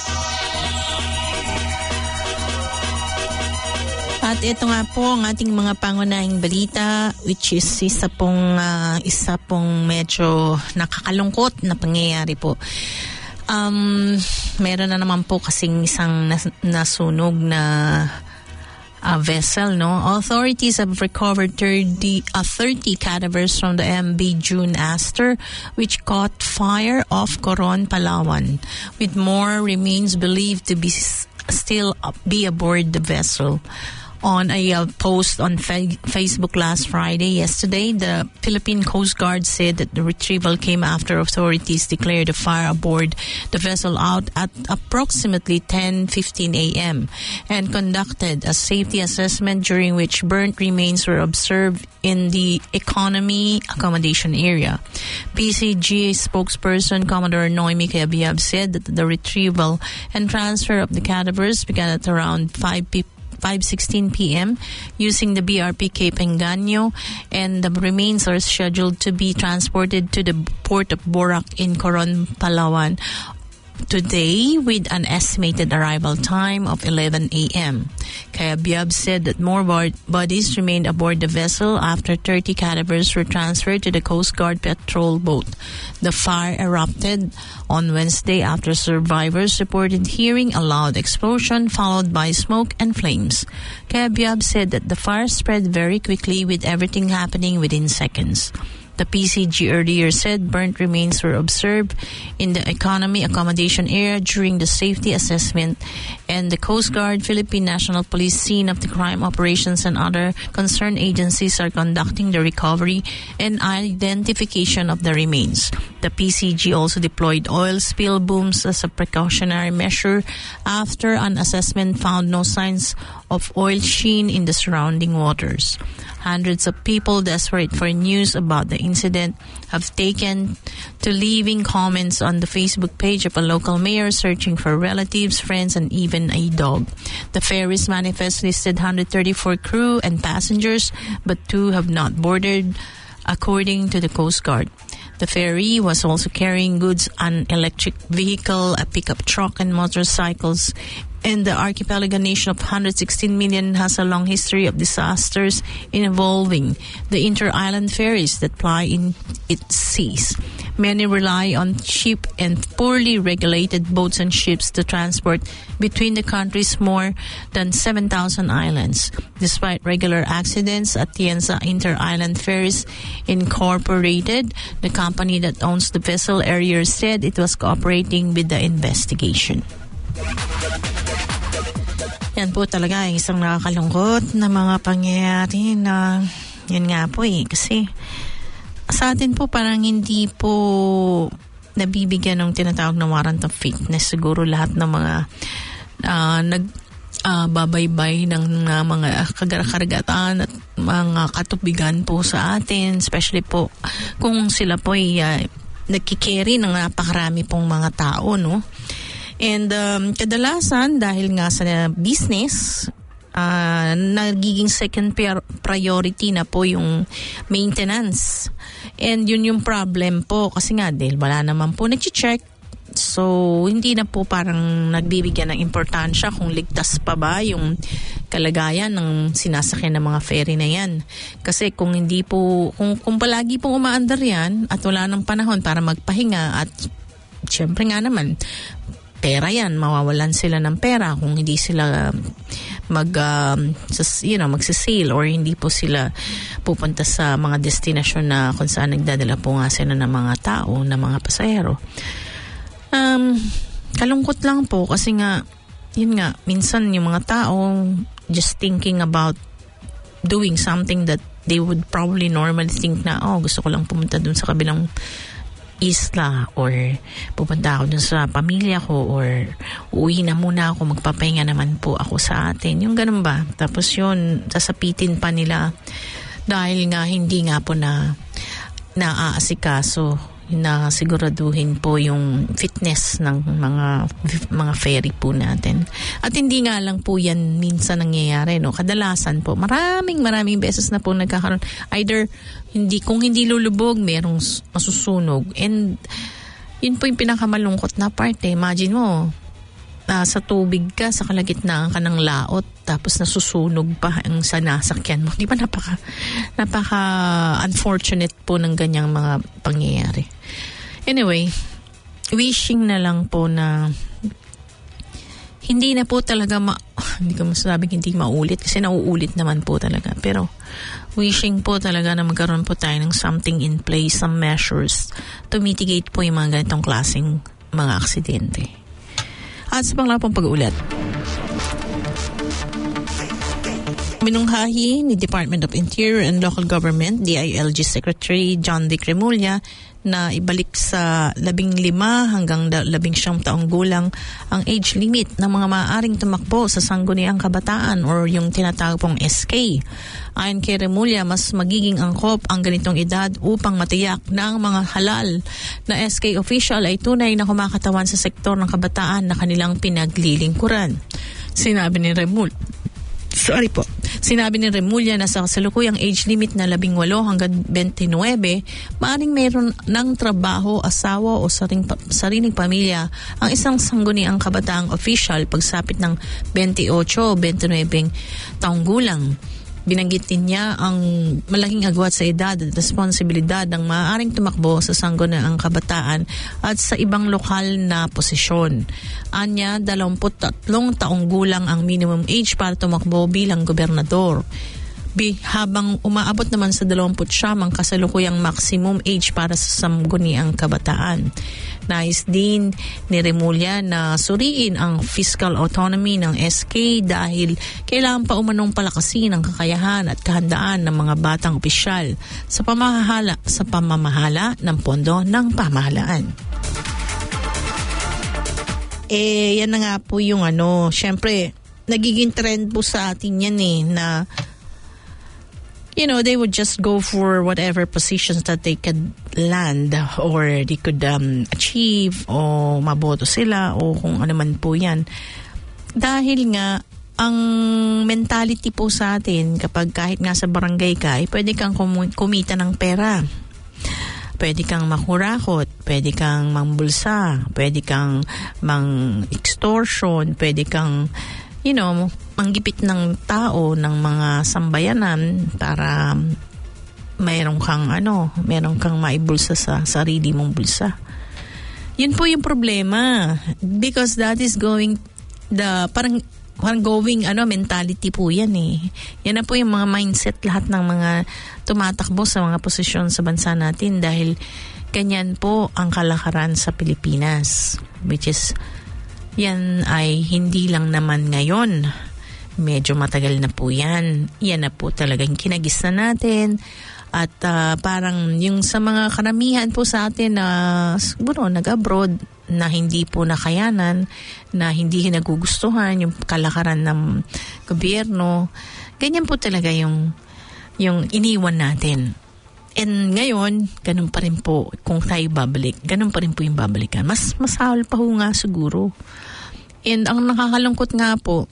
At ito nga po ang ating mga pangunahing balita, which is isa pong, uh, isa pong medyo nakakalungkot na pangyayari po. Um, meron na naman po kasing isang nas- nasunog na uh, vessel, no? Authorities have recovered thirty, uh, thirty cadavers from the M V June Aster, which caught fire off Coron, Palawan, with more remains believed to be s- still be aboard the vessel. On a uh, post on fa- Facebook last Friday, yesterday, the Philippine Coast Guard said that the retrieval came after authorities declared a fire aboard the vessel out at approximately ten fifteen a.m. and conducted a safety assessment during which burnt remains were observed in the economy accommodation area. P C G spokesperson Commodore Noemi Cabiab said that the retrieval and transfer of the cadavers began at around five sixteen p.m. using the B R P Cape Engaño, and the remains are scheduled to be transported to the port of Borac in Coron, Palawan today with an estimated arrival time of eleven a.m. Cabiab said that more bod- bodies remained aboard the vessel after thirty cadavers were transferred to the Coast Guard patrol boat. The fire erupted on Wednesday after survivors reported hearing a loud explosion followed by smoke and flames. Cabiab said that the fire spread very quickly with everything happening within seconds. The P C G earlier said burnt remains were observed in the economy accommodation area during the safety assessment, and the Coast Guard, Philippine National Police, scene of the crime operations, and other concerned agencies are conducting the recovery and identification of the remains. The P C G also deployed oil spill booms as a precautionary measure after an assessment found no signs of oil sheen in the surrounding waters. Hundreds of people desperate for news about the incident have taken to leaving comments on the Facebook page of a local mayor searching for relatives, friends, and even a dog. The ferry's manifest listed one hundred thirty-four crew and passengers, but two have not boarded, according to the Coast Guard. The ferry was also carrying goods, an electric vehicle, a pickup truck, and motorcycles. And the archipelago nation of one hundred sixteen million has a long history of disasters involving the inter-island ferries that ply in its seas. Many rely on cheap and poorly regulated boats and ships to transport between the country's more than seven thousand islands. Despite regular accidents, Atienza Inter-Island Ferries Incorporated, the company that owns the vessel, earlier said it was cooperating with the investigation. Yan po talaga ay isang nakakalungkot na mga pangyayari na yan nga po eh. Kasi sa atin po parang hindi po nabibigyan ng tinatawag na warrant of fitness. Siguro lahat ng mga uh, nag uh, babaybay ng uh, mga kagaragatan at mga katubigan po sa atin. Especially po kung sila po ay uh, nagkikerry ng napakarami pong mga tao, no? And um, kadalasan, dahil nga sa business, uh, nagiging second priority na po yung maintenance. And yun yung problem po. Kasi nga, dahil wala naman po nag-check. So, hindi na po parang nagbibigyan ng importansya kung ligtas pa ba yung kalagayan ng sinasakyan ng mga ferry na yan. Kasi kung hindi po, kung, kung palagi pong umaandar yan at wala ng panahon para magpahinga at syempre nga naman, pera yan, mawawalan sila ng pera kung hindi sila mag um, you know, magsisail or hindi po sila pupunta sa mga destinasyon na kung saan nagdadala po nga sila ng mga tao, ng mga pasahero. Um, kalungkot lang po kasi nga, yun nga, minsan yung mga tao just thinking about doing something that they would probably normally think na, oh, gusto ko lang pumunta dun sa kabilang isla or pupunta ako dun sa pamilya ko or uuwi na muna ako, magpapahinga naman po ako sa atin. Yung ganun ba? Tapos yun, sasapitin pa nila dahil nga hindi nga po na naaasikaso na siguraduhin po yung fitness ng mga mga ferry po natin. At hindi nga lang po yan minsan nangyayari, no? Kadalasan po, maraming maraming beses na po nagkakaroon. Either hindi kung hindi lulubog, merong masusunog. And yun po yung pinakamalungkot na part. Eh. Imagine mo, uh, sa tubig ka, sa kalagitnaan ka ng laot, tapos nasusunog pa ang sa nasakyan mo. Di ba napaka, napaka unfortunate po ng ganyang mga pangyayari. Anyway, wishing na lang po na hindi na po talaga ma... Hindi ko masasabing hindi maulit kasi nauulit naman po talaga. Pero wishing po talaga na magkaroon po tayo ng something in place, some measures to mitigate po yung mga ganitong klaseng mga aksidente. At sa pangla pong pag-uulat, minunghahi ni Department of Interior and Local Government, D I L G Secretary John Vic Remulla, na ibalik sa labing lima hanggang labing siyam taong gulang ang age limit ng mga maaaring tumakbo sa sangguniang kabataan or yung tinatawag pong S K. Ayon kay Remulla, mas magiging angkop ang ganitong edad upang matiyak na ang mga halal na S K official ay tunay na kumakatawan sa sektor ng kabataan na kanilang pinaglilingkuran. Sinabi ni Remulla, Sorry po. Sinabi ni Remulla na sa kasalukuyang age limit na labing walo hanggang twenty-nine, maaring mayroon ng trabaho, asawa o saring, sariling pamilya ang isang sangguniang kabataang official pagsapit ng twenty-eight o twenty-nine taong gulang. Binanggit din niya ang malaking agwat sa edad at responsibilidad ng maaaring tumakbo sa sangguniang kabataan at sa ibang lokal na posisyon. Anya, dalawampu't tatlong taong gulang ang minimum age para tumakbo bilang gobernador. Bi, habang umaabot naman sa dalawampu't siyam ang kasalukuyang maximum age para sa sangguniang kabataan. Nais din ni Remulla na suriin ang fiscal autonomy ng S K dahil kailangan pa umanong palakasin ang kakayahan at kahandaan ng mga batang opisyal sa pamamahala, sa pamamahala ng pondo ng pamahalaan. Eh, yan na nga po yung ano, syempre, nagiging trend po sa atin yan eh, na you know, they would just go for whatever positions that they could land or they could um, achieve o maboto sila o kung ano man po yan. Dahil nga, ang mentality po sa atin, kapag kahit nga sa barangay ka, eh, pwede kang kum- kumita ng pera. Pwede kang makurakot, pwede kang mangbulsa, pwede kang mang-extortion, pwede kang, you know, manggipit ng tao ng mga sambayanan para mayroon kang ano, mayroon kang maibulsa sa sarili mong bulsa. Yun po yung problema because that is going the parang parang going ano mentality po yan eh. Yan na po yung mga mindset lahat ng mga tumatakbo sa mga posisyon sa bansa natin dahil ganyan po ang kalakaran sa Pilipinas, which is yan ay hindi lang naman ngayon. Medyo matagal na po yan. Yan na po talagang kinagisnan natin. At uh, parang yung sa mga karamihan po sa atin na uh, siguro nag-abroad na hindi po nakayanan, na hindi nagugustuhan yung kalakaran ng gobyerno, ganyan po talaga yung, yung iniwan natin. And ngayon, ganun pa rin po kung tayo babalik. Ganun pa rin po yung babalikan. Mas masahol pa ho nga siguro. And ang nakakalungkot nga po,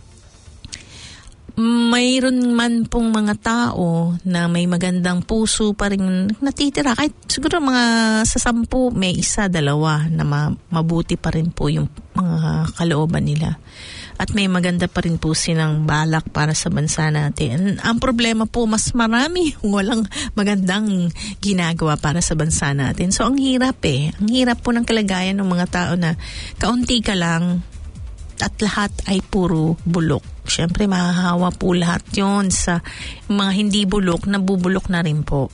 mayroon man pong mga tao na may magandang puso pa rin natitira. Kahit siguro mga sa sampu, may isa, dalawa na ma- mabuti pa rin po yung mga kalooban nila. At may maganda pa rin po silang balak para sa bansa natin. Ang problema po, mas marami walang magandang ginagawa para sa bansa natin. So, ang hirap eh. Ang hirap po ng kalagayan ng mga tao na kaunti ka lang at lahat ay puro bulok. Siyempre, mahahawa po lahat yon sa mga hindi bulok, nabubulok na rin po.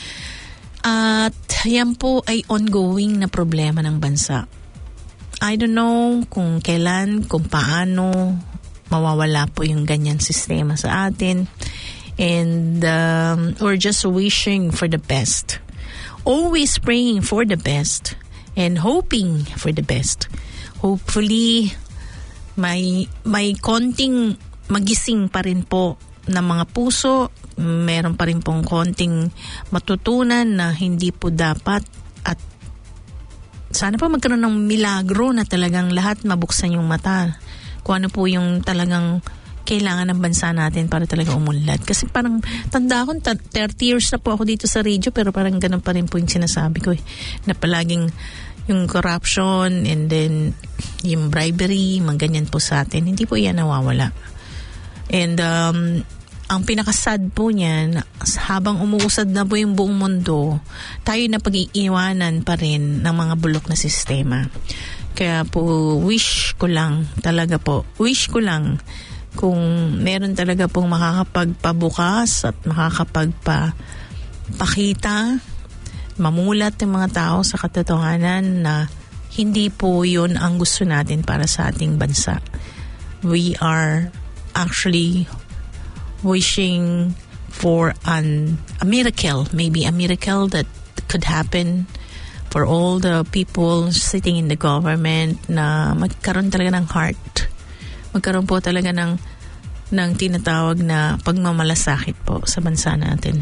At yan po ay ongoing na problema ng bansa. I don't know kung kailan, kung paano mawawala po yung ganyan sistema sa atin. And um, we're just wishing for the best. Always praying for the best and hoping for the best. Hopefully, may may konting magising pa rin po ng mga puso, meron pa rin pong konting matutunan na hindi po dapat at sana po magkaroon ng milagro na talagang lahat mabuksan yung mata kung ano po yung talagang kailangan ng bansa natin para talaga umunlad. Kasi parang tanda ko, thirty years na po ako dito sa radio pero parang ganun pa rin po yung sinasabi ko eh, na palaging yung corruption and then yung bribery, mga ganyan po sa atin. Hindi po yan nawawala. And um, ang pinakasad po niyan, habang umuusad na po yung buong mundo, tayo na pag-iiwanan pa rin ng mga bulok na sistema. Kaya po, wish ko lang, talaga po, wish ko lang kung meron talaga pong makakapagpabukas at makakapagpakita, mamulat ng mga tao sa katotohanan na hindi po yun ang gusto natin para sa ating bansa. We are actually wishing for an, a miracle, maybe a miracle that could happen for all the people sitting in the government na magkaroon talaga ng heart. Magkaroon po talaga ng, ng tinatawag na pagmamalasakit po sa bansa natin.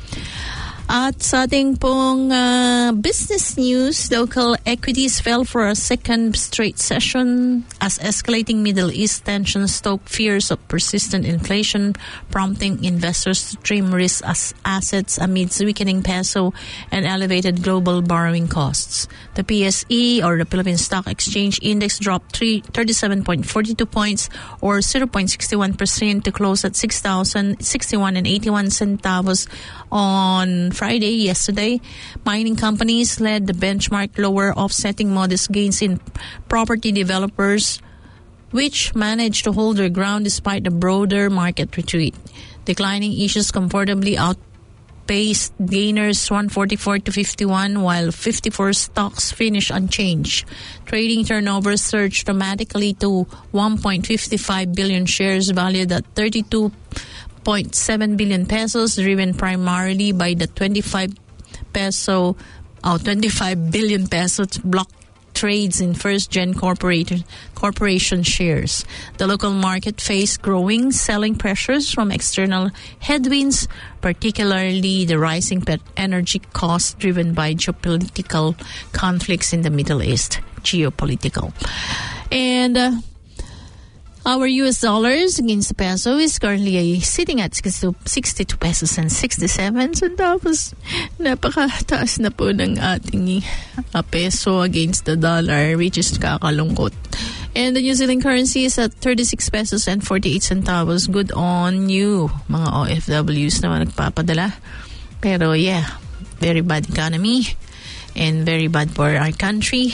At sa ating pong uh, business news, local equities fell for a second straight session as escalating Middle East tensions stoked fears of persistent inflation, prompting investors to trim risk as assets amidst weakening peso and elevated global borrowing costs. The P S E, or the Philippine Stock Exchange Index, dropped thirty-seven point four two points or zero point six one percent to close at six thousand sixty-one and eighty-one centavos on Friday, yesterday. Mining companies led the benchmark lower, offsetting modest gains in property developers which managed to hold their ground despite the broader market retreat. Declining issues comfortably outpaced gainers one forty-four to fifty-one, while fifty-four stocks finished unchanged. Trading turnover surged dramatically to one point five five billion shares valued at thirty-two point seven billion pesos, driven primarily by the twenty-five peso, oh, twenty-five billion pesos block trades in first-gen corporation, corporation shares. The local market faced growing selling pressures from external headwinds, particularly the rising pet energy costs driven by geopolitical conflicts in the Middle East. Geopolitical. And uh, our U S dollars against the peso is currently uh, sitting at sixty-two pesos and sixty-seven centavos. Napakataas na po ng ating uh, peso against the dollar, which is kakalungkot. And the New Zealand currency is at thirty-six pesos and forty-eight centavos. Good on you, mga O F Ws na nagpapadala. Pero yeah, very bad economy and very bad for our country.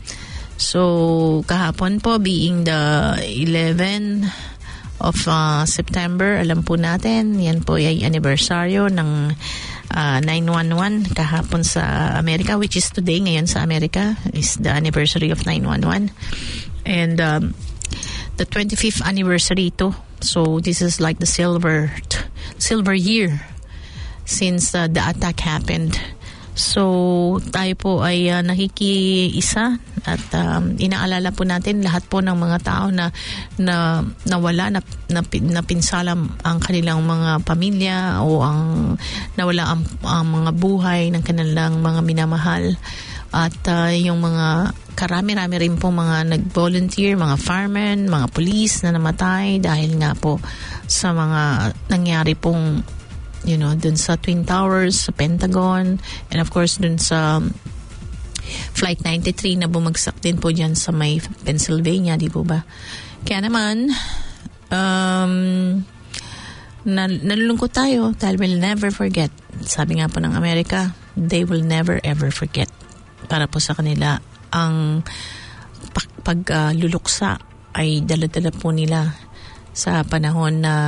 So, kahapon po, being the eleventh of uh, September, alam po natin, yan po ay anibersaryo ng uh, nine one one kahapon sa Amerika, which is today, ngayon sa Amerika, is the anniversary of nine one one. And um, the twenty-fifth anniversary ito. So, this is like the silver, t- silver year since uh, the attack happened. So, tayo po ay uh, nakikiisa at um, inaalala po natin lahat po ng mga tao na, na nawala, na, na, na pinsalam ang kanilang mga pamilya o ang nawala ang, ang mga buhay ng kanilang mga minamahal. At uh, yung mga karami-rami rin po mga nag-volunteer, mga firemen, mga police na namatay dahil nga po sa mga nangyari pong you know, dun sa Twin Towers, sa Pentagon, and of course dun sa Flight ninety-three na bumagsak din po dyan sa may Pennsylvania, di po ba? Kaya naman, um, nal- nalulungkot tayo dahil we'll never forget. Sabi nga po ng Amerika, they will never ever forget. Para po sa kanila, ang pagluluksa uh, ay dala-dala po nila sa panahon na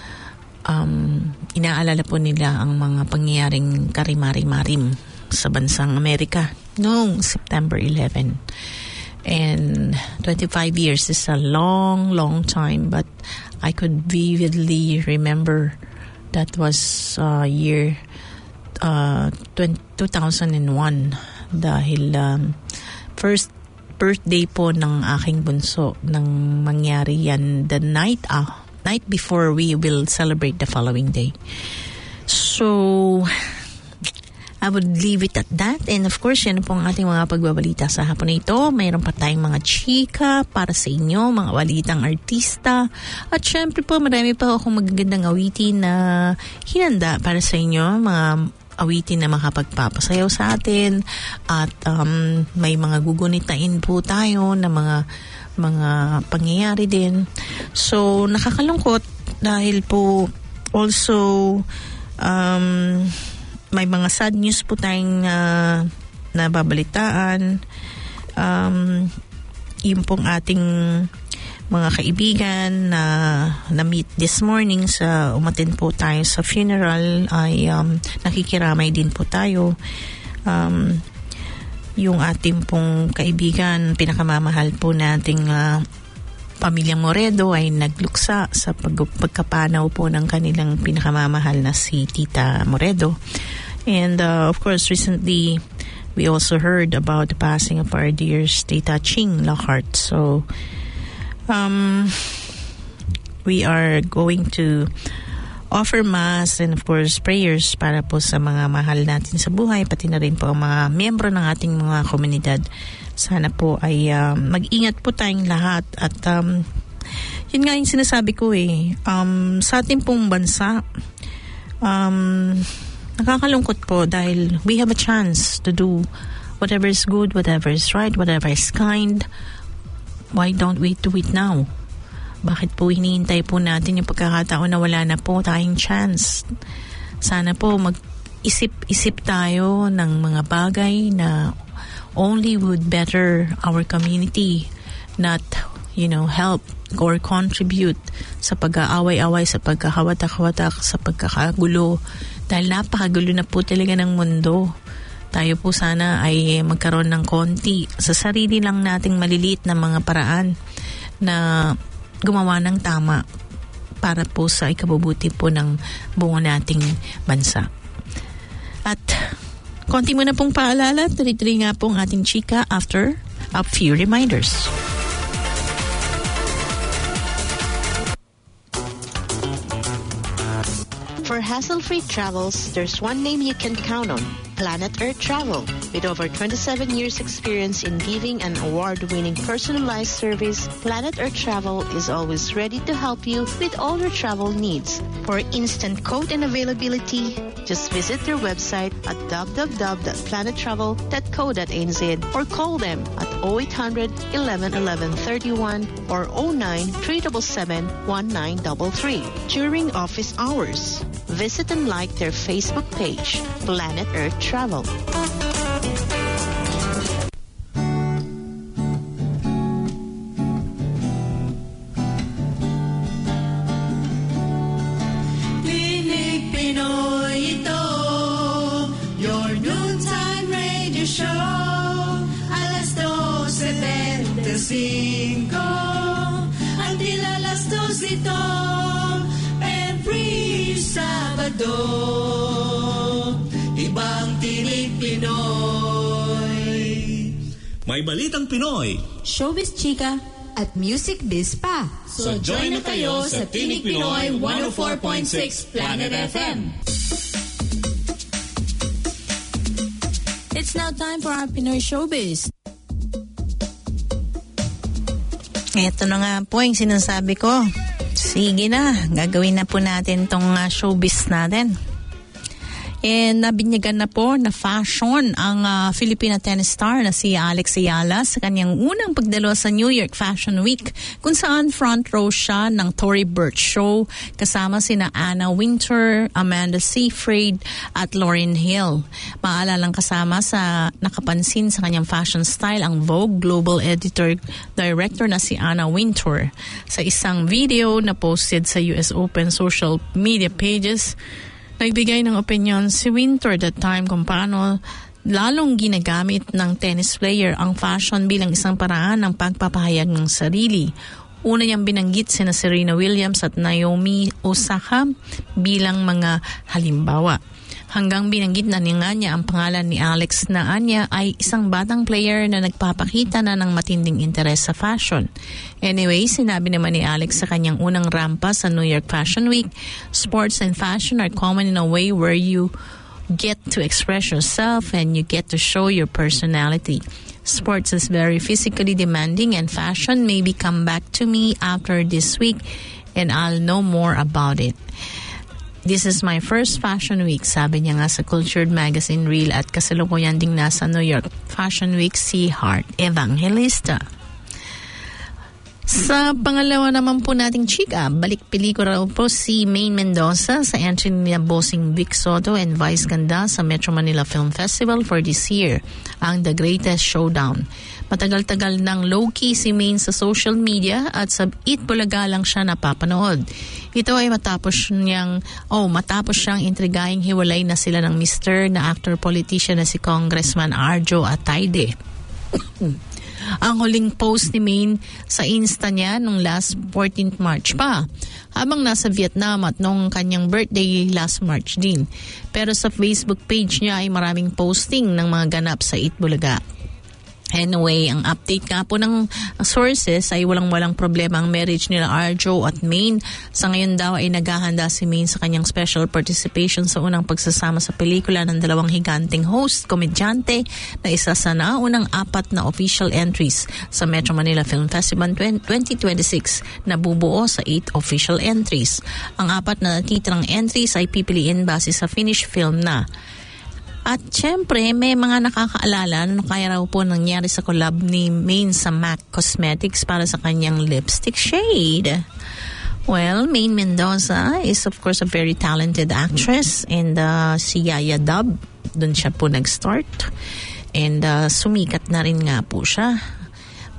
Um, inaalala po nila ang mga pangyayaring karimari-marim sa bansang Amerika noong September eleventh. And twenty-five years is a long, long time, but I could vividly remember that was uh, year uh, two thousand one dahil um, first birthday po ng aking bunso nang mangyari yan the night ah, night before we will celebrate the following day. So, I would leave it at that. And of course, yan po ang ating mga pagbabalita sa hapon na ito. Mayroon pa tayong mga chika para sa inyo, mga balitang artista. At syempre po, marami pa akong magagandang awitin na hinanda para sa inyo, mga awitin na makapagpapasayaw sa atin. At um, may mga gugunitain po tayo na mga mga pangyayari din. So, nakakalungkot dahil po also um, may mga sad news po tayong uh, nababalitaan. Um, yung pong ating mga kaibigan na na-meet this morning sa umatin po tayo sa funeral ay um, nakikiramay din po tayo. Um, yung ating pong kaibigan, pinakamamahal po nating uh, pamilyang Moredo ay nagluksa sa pag- pagkapanaw po ng kanilang pinakamamahal na si Tita Moredo. And uh, of course, recently, we also heard about the passing of our dear Tita Ching Lockhart. So, um, we are going to offer mass and of course prayers para po sa mga mahal natin sa buhay, pati na rin po ang mga miyembro ng ating mga komunidad. Sana po ay um, mag-ingat po tayong lahat at um, yun nga yung sinasabi ko eh, um, sa ating pong bansa, um, nakakalungkot po dahil we have a chance to do whatever is good, whatever is right, whatever is kind. Why don't we do it now? Bakit po hinihintay po natin yung pagkakataon na wala na po tayong chance? Sana po mag-isip-isip tayo ng mga bagay na only would better our community, not you know, help or contribute sa pag-aaway-away, sa pagkakawatak-watak, sa pagkakagulo. Dahil napakagulo na po talaga ng mundo. Tayo po sana ay magkaroon ng konti sa sarili lang nating maliliit na mga paraan na gumawa ng tama para po sa ikabubuti po ng buong nating bansa. At konti mo na pong paalala, tuloy-tuloy nga pong ating chika after a few reminders. For hassle-free travels, there's one name you can count on, Planet Earth Travel. With over twenty-seven years experience in giving an award-winning personalized service, Planet Earth Travel is always ready to help you with all your travel needs. For instant quote and availability, just visit their website at w w w dot planet travel dot co dot n z or call them at oh eight hundred, eleven eleven thirty-one or oh nine, three seven seven, one nine three three during office hours. Visit and like their Facebook page, Planet Earth Travel. Tinig Pinoy ito, your noontime radio show. Alas dose veinticinco, until alas dos ito, every Sabado. Ibang Tinig Pinoy. May balitang Pinoy, Showbiz Chika, at Music Biz pa. So join na kayo sa Tinig Pinoy one oh four point six Planet F M. It's now time for our Pinoy Showbiz. Ito na nga po yung sinasabi ko. Sige na, gagawin na po natin tong uh, showbiz natin. And nabinyagan na po na fashion ang uh, Filipina tennis star na si Alex Ayala sa kanyang unang pagdalo sa New York Fashion Week, kung saan front row siya ng Tory Burch Show kasama sina Anna Wintour, Amanda Seyfried at Lauryn Hill. Maalalang kasama sa nakapansin sa kanyang fashion style ang Vogue Global Editor Director na si Anna Wintour. Sa isang video na posted sa U S Open social media pages, nagbigay ng opinion si Wintour that time kung paano lalong ginagamit ng tennis player ang fashion bilang isang paraan ng pagpapahayag ng sarili. Una niyang binanggit sina Serena Williams at Naomi Osaka bilang mga halimbawa. Hanggang binanggit na niya niya ang pangalan ni Alex na anya ay isang batang player na nagpapakita na ng matinding interes sa fashion. Anyway, sinabi naman ni Alex sa kanyang unang rampa sa New York Fashion Week, sports and fashion are common in a way where you get to express yourself and you get to show your personality. Sports is very physically demanding and fashion maybe come back to me after this week and I'll know more about it. This is my first fashion week, sabi niya nga sa Cultured Magazine Reel, at kasalukuyan ding nasa New York Fashion Week si Heart Evangelista. Sa pangalawa naman po nating chika, balik pelikula po si Maine Mendoza sa entry ni Bossing Vic Soto and Vice Ganda sa Metro Manila Film Festival for this year, ang The Greatest Showdown. Matagal-tagal ng low-key si Maine sa social media at sa Eat Bulaga lang siya napapanood. Ito ay matapos niyang, oh, matapos siyang intrigahing hiwalay na sila ng mister na actor-politician na si Congressman Arjo Atayde. Ang huling post ni Maine sa Insta niya nung last fourteenth March pa, habang nasa Vietnam at nung kanyang birthday last March din. Pero sa Facebook page niya ay maraming posting ng mga ganap sa Eat Bulaga. Anyway, ang update nga po ng sources ay walang-walang problema ang marriage nila Arjo at Maine. Sa ngayon daw ay naghahanda si Maine sa kanyang special participation sa unang pagsasama sa pelikula ng dalawang higanting host, komedyante, na isa sa naunang apat na official entries sa Metro Manila Film Festival twenty twenty-six na bubuo sa eight official entries. Ang apat na natitirang entries ay pipiliin base sa finished film na. At syempre, may mga nakakaalala na kaya raw po nangyari sa collab ni Maine sa MAC Cosmetics para sa kanyang lipstick shade. Well, Maine Mendoza is of course a very talented actress, and uh, si Yaya Dub, dun siya po nag-start. And uh, sumikat na rin nga po siya.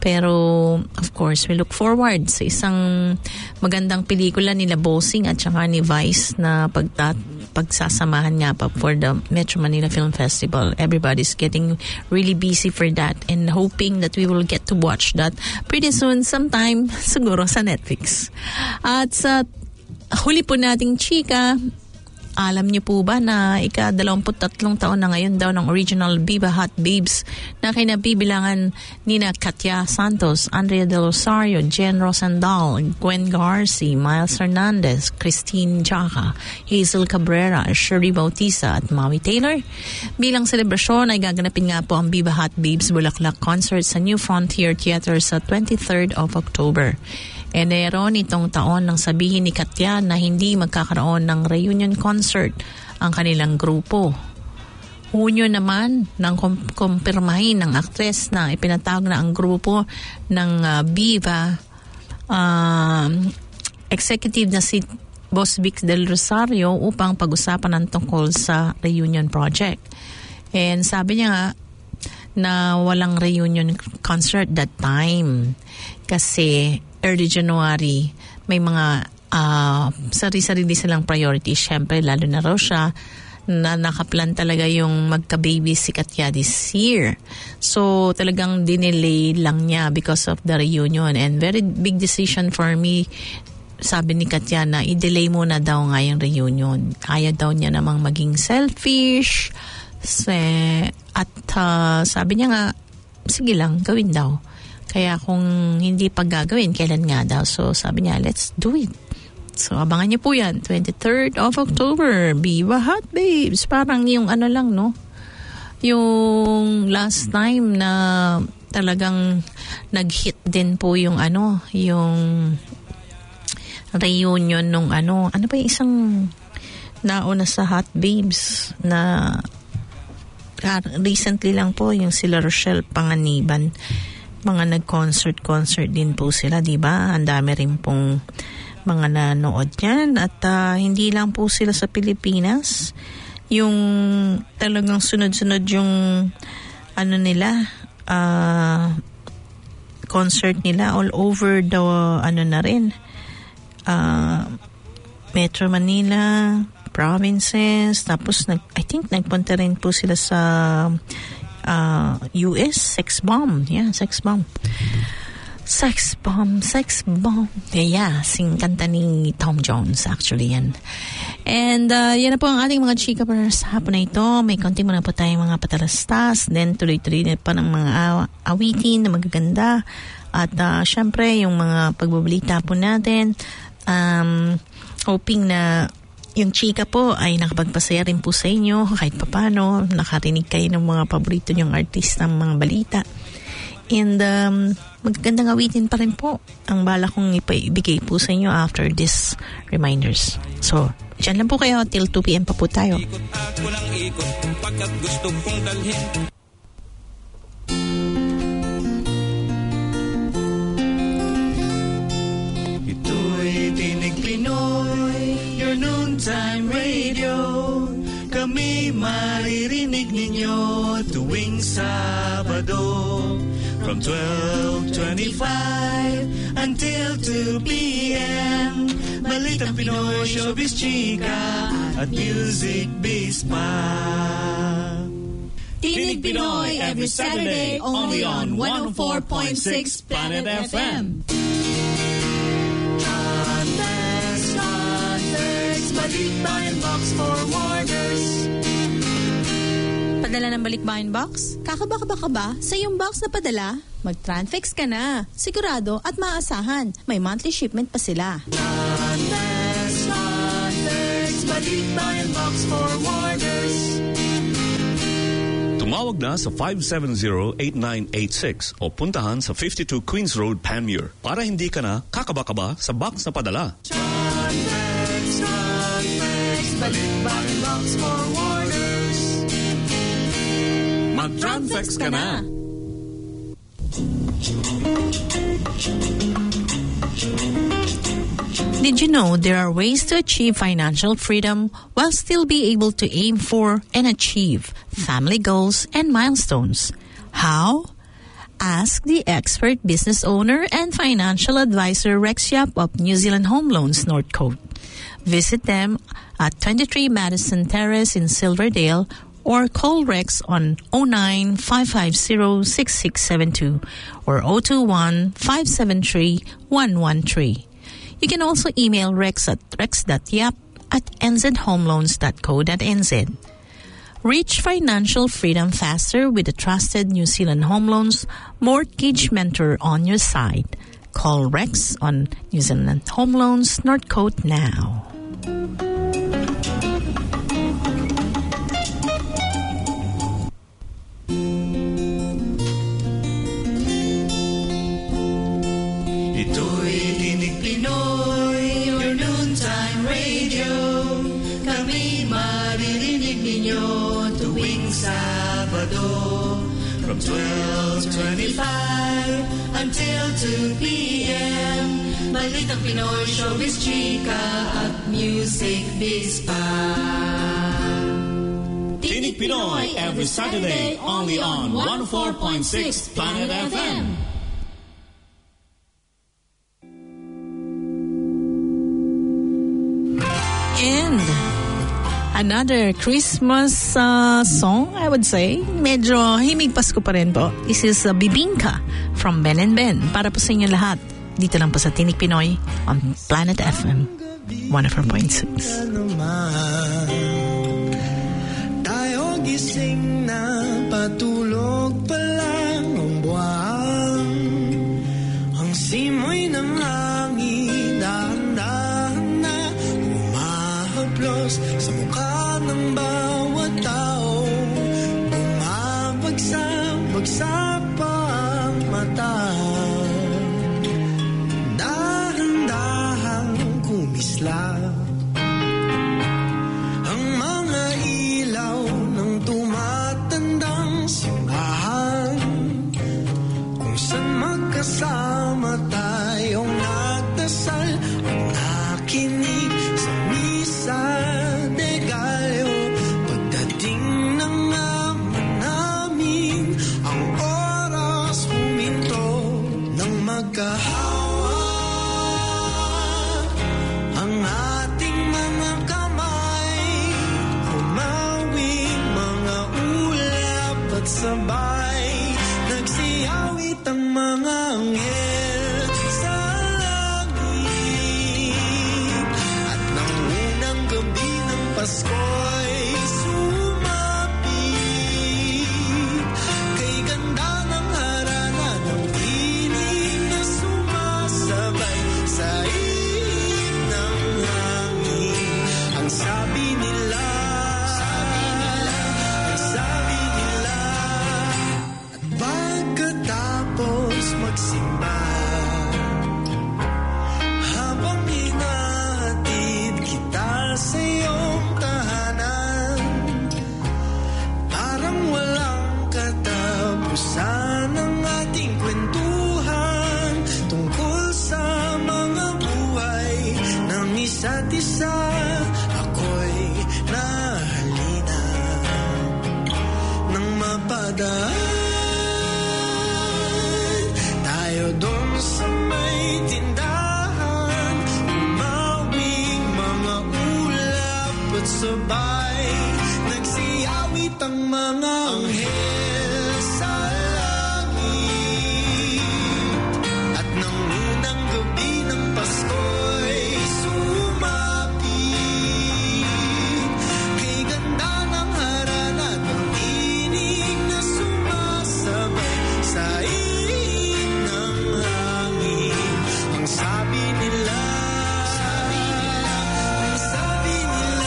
Pero, of course, we look forward sa isang magandang pelikula nila Bossing at saka ni Vice na pagtat pagsasamahan nga pa for the Metro Manila Film Festival. Everybody's getting really busy for that and hoping that we will get to watch that pretty soon sometime siguro sa Netflix. At sa huli po nating chika, alam niyo po ba na ika-dalawamput tatlong taon na ngayon daw ng original Viva Hot Babes na kinabibilangan nina Katya Santos, Andrea Del Rosario, Jen Rosendal, Gwen Garci, Miles Hernandez, Christine Jaca, Hazel Cabrera, Shirley Bautista at Maui Taylor. Bilang selebrasyon ay gaganapin nga po ang Viva Hot Babes Bulaklak Concert sa New Frontier Theater sa twenty-third of October. Enero nitong taon nang sabihin ni Katya na hindi magkakaroon ng reunion concert ang kanilang grupo. Hunyo naman nang kom- kumpirmahin ng aktres na ipinatawag na ang grupo ng uh, Viva uh, executive na si Boss Vic Del Rosario upang pag-usapan ng tungkol sa reunion project. And sabi niya nga na walang reunion concert that time kasi early January, may mga uh, sarili-sarili silang priorities. Siyempre, lalo na raw siya na nakaplan talaga yung magka-baby si Katya this year. So, talagang dinelay lang niya because of the reunion. And very big decision for me, sabi ni Katya na i-delay muna daw nga yung reunion. Ayaw daw niya namang maging selfish. At uh, sabi niya nga, sige lang, gawin daw. Kaya kung hindi pa gagawin, kailan nga daw? So, sabi niya, let's do it. So, abangan niyo po yan. twenty-third of October, Viva Hot Babes. Parang yung ano lang, no? Yung last time na talagang nag-hit din po yung ano, yung reunion nung ano. Ano ba yung isang nauna sa Hot Babes na recently lang po, yung sila Rochelle Panganiban. Mga nag-concert-concert din po sila, di ba? Ang dami rin pong mga nanood yan. At uh, hindi lang po sila sa Pilipinas. Yung talagang sunod-sunod yung ano nila, uh, concert nila all over the ano na rin. Uh, Metro Manila, provinces, tapos nag, I think nagpunta rin po sila sa Uh, U S, Sex Bomb. Yeah, Sex Bomb. Sex Bomb, Sex Bomb. Yeah, yeah, sing kanta ni Tom Jones actually yan. And uh, yan na po ang ating mga chika para sa hapon na ito. May konti muna po tayong mga patalastas. Then tuloy-tuloy na pa ng mga aw- awitin na magaganda. At uh, syempre yung mga pagbabalita po natin. Um, hoping na yung chika po ay nakapagpasaya rin po sa inyo kahit papano, nakarinig kayo ng mga paborito nyong artist ng mga balita. And um, magagandang awitin pa rin po ang bala kong ipibigay po sa inyo after this reminders. So, dyan lang po kayo till two p.m. pa po tayo. Ikot at walang ikot pagkat gusto kong dalhin. Ito'y Tinig Pinoy, your noontime radio. Kami maririnig ninyo tuwing Sabado from twelve twenty-five until two p.m. Balitang Pinoy, showbiz, chika at music biz pa. Tinig Pinoy every Saturday only on one oh four point six Planet F M. Balikbayan box forwarders. Padala ng Balikbayan box? Kakaba ka ba sa iyong box na padala? Mag-Transfix ka na. Sigurado at maasahan. May monthly shipment pa sila. Transfix, Transfix, Balikbayan box forwarders. Tumawag na sa five seven zero, eight nine eight six o puntahan sa fifty-two Queens Road, Panmure para hindi ka na kakaba-kaba sa box na padala. Transfix, Transfix, Balikbayan box forwarders. Mag-Transfix ka na. Did you know there are ways to achieve financial freedom while still be able to aim for and achieve family goals and milestones? How? Ask the expert business owner and financial advisor Rex Yap of New Zealand Home Loans Northcote. Visit them at twenty-three Madison Terrace in Silverdale or call Rex on oh nine, five five zero, six six seven two or oh two one, five seven three, one one three. You can also email Rex at rex.yap at n z home loans dot co dot n z. Reach financial freedom faster with a trusted New Zealand Home Loans mortgage mentor on your side. Call Rex on New Zealand Home Loans Northcote now. Ito'y Tinig Pinoy, your noontime radio. Kami maririnig ninyo tuwing Sabado from twelve twenty-five until two p.m. Balitang Pinoy, showbiz, chika at music biz pa. Tinig Pinoy every Saturday only on one oh four point six Planet F M. And another Christmas uh, song, I would say. Medyo himig Pasko pa rin po. This is uh, Bibingka from Ben and Ben. Para po sa inyo lahat. Dito lang po sa Tinig Pinoy on Planet F M one oh four point six. Tayo gising na, patulog pa lang ang buwan. Ang simoy ng hangin, dahan-dahan na umahaplos sa mukha ng bawat tao. Bumabagsak-bagsak pa ang mata. Dahan-dahan kumisla ang mga ilaw ng tumatandang simbahan, kung saan magkasama tayong nagdasal at nakinig sa misa de Gallo. Pagdating ng ama namin, ang oras huminto ng magkahawa. Ang ating mga kamay, humawing mga ulap at sabay, nagsiyawit ang mga anghel sa langit. At nang unang gabi ng Pasko'y sumapit, kay ganda ng harana ng tinig na sumasabay sa ihip ng hangin. Ang sabi nila, ang sabi nila, at pagkatapos magsimba, habang hinahatid kita sa iyong tahanan, parang walang katapusan ang ating kwentuhan tungkol sa mga buhay ng isa't isa. Ako'y nahalina ng mapadaan tayo doon sa may tindahan, umawing mga ulap at sabay, nagsiyawit ang mga anghel sa langit. At nang unang gabi ng Pasko'y sumapit, kay ganda ng harana ng tinig na sumasabay sa ihip ng hangin. Ang sabi nila, ang sabi nila,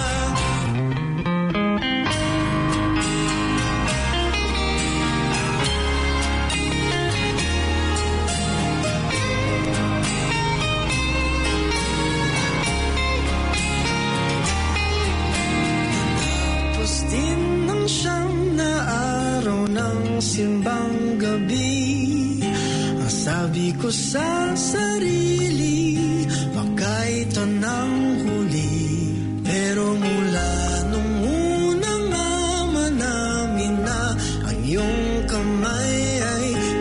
tapos din ng siyam na araw ng simbang gabi, ang sabi ko sa sarili, baka ito nang huli. Pero mula nung unang ama namin na ang iyong kamay ay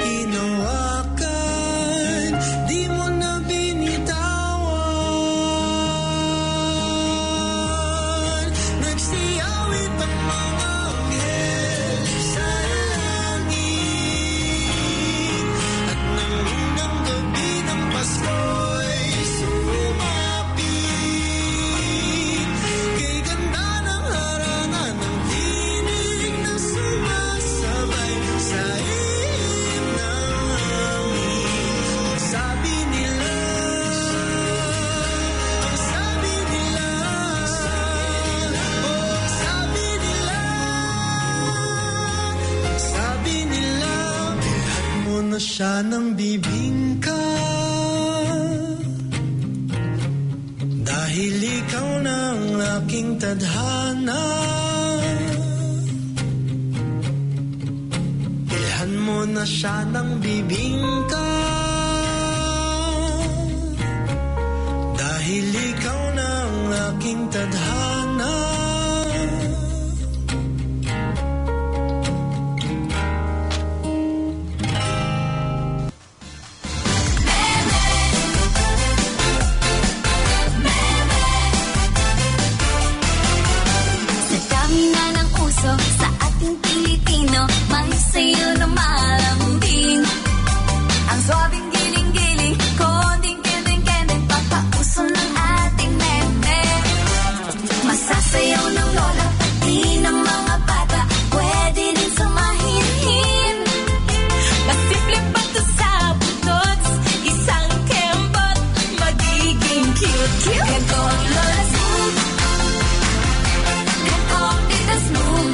siya ng bibingka, dahil ikaw na ang aking tadhana. Bilhan mo na siya ng bibingka, dahil ikaw na ang aking tadhana. Sa ating Pilipino, may sayo na malambing. Ang swabing giling-giling, konding kending-kending, papauso ng ating meme. Masasayaw ng lola, pati ng mga bata, pwede din sumahin-hin. Masimple pa to sa butots, isang kembot, magiging cute-cute. Ganto ang lola smooth, ganto ang tita smooth.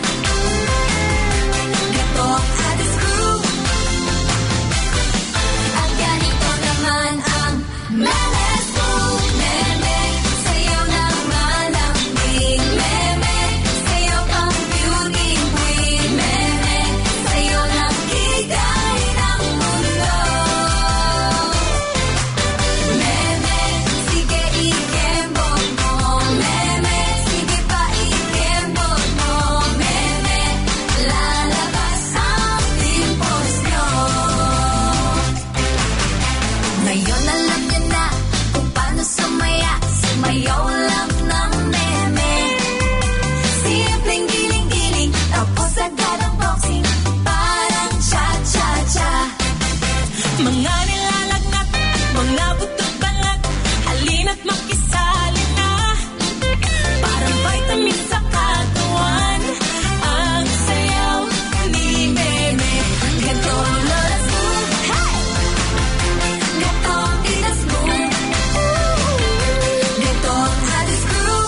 Mga nilalagnat, mga butot balat, halina't makisali na. Parang vitamin sa katawan, ang sayaw ni Meme. Ganto ang lola smooth, hey! Ganto ang tita smooth, ganto ang ate screw.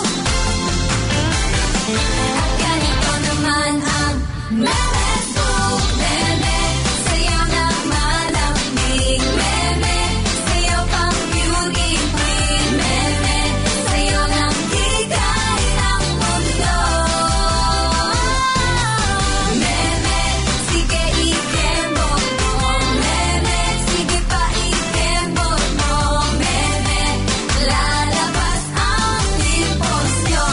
At ganito naman ang Meme smooth, Meme, sayaw na malambing. Meme, sayaw pang beauty queen. Meme, sayaw ng higay ng mundo. Meme, sige ikembot mo. Meme, sige pa ikembot mo. Meme, lalabas ang limpos nyo.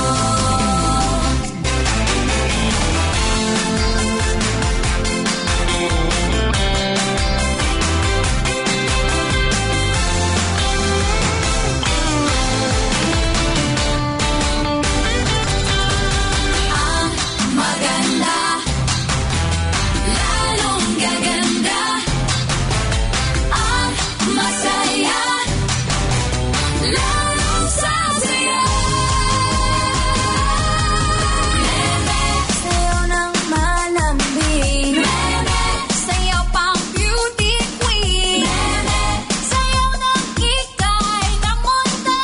Ang maganda, lalong gaganda. Ang masaya, lalong sasaya. Meme, sayaw ng malambing. Meme, sayaw pang beauty queen. Meme, sayaw ng hikay ng mundo.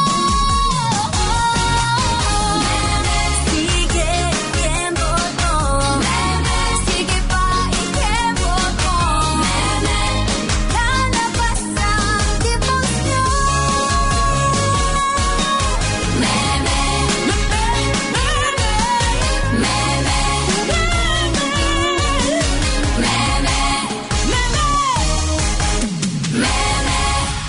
Meme, sige ikembot mo. Meme, sige pa ikembot mo. Meme, lalabas ang tipos nyo. Meme, meme, meme, meme, meme, meme.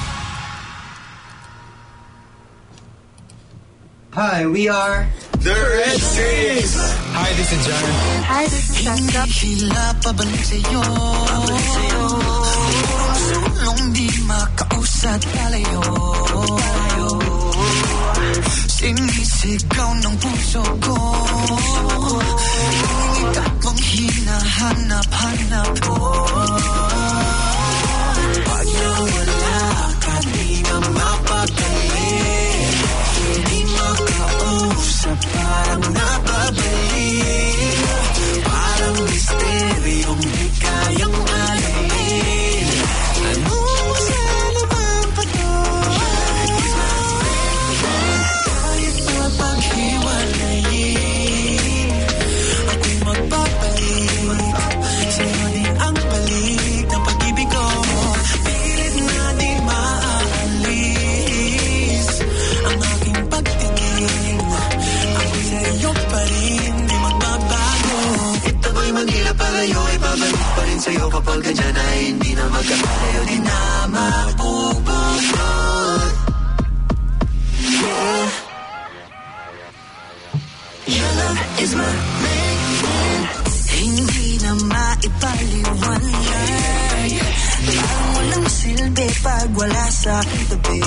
Hi, we are the Red Six. Hi, this is John. Hi, this is Sandra. Hila pabalik sa'yo, pabalik sa'yo. Sulong di makausat palayo, palayo. Sinisigaw ng puso ko, ikaw ang hinahanap-hanap ko. Pag nawala ka, di na mapagaling. Hindi makausap, parang napabalik. Parang misteryong di kayang alamin. Ano sana bang pato? Kahit pa paghiwalayin, ako'y magpapalit. Sa'yo din ang palit. sa'yo kapag ganyan ay hindi na magkakalayo, di na mabubulot. Yeah. Your love is my main. Hindi na maipaliwanag, parang walang silbi pag wala sa tabi.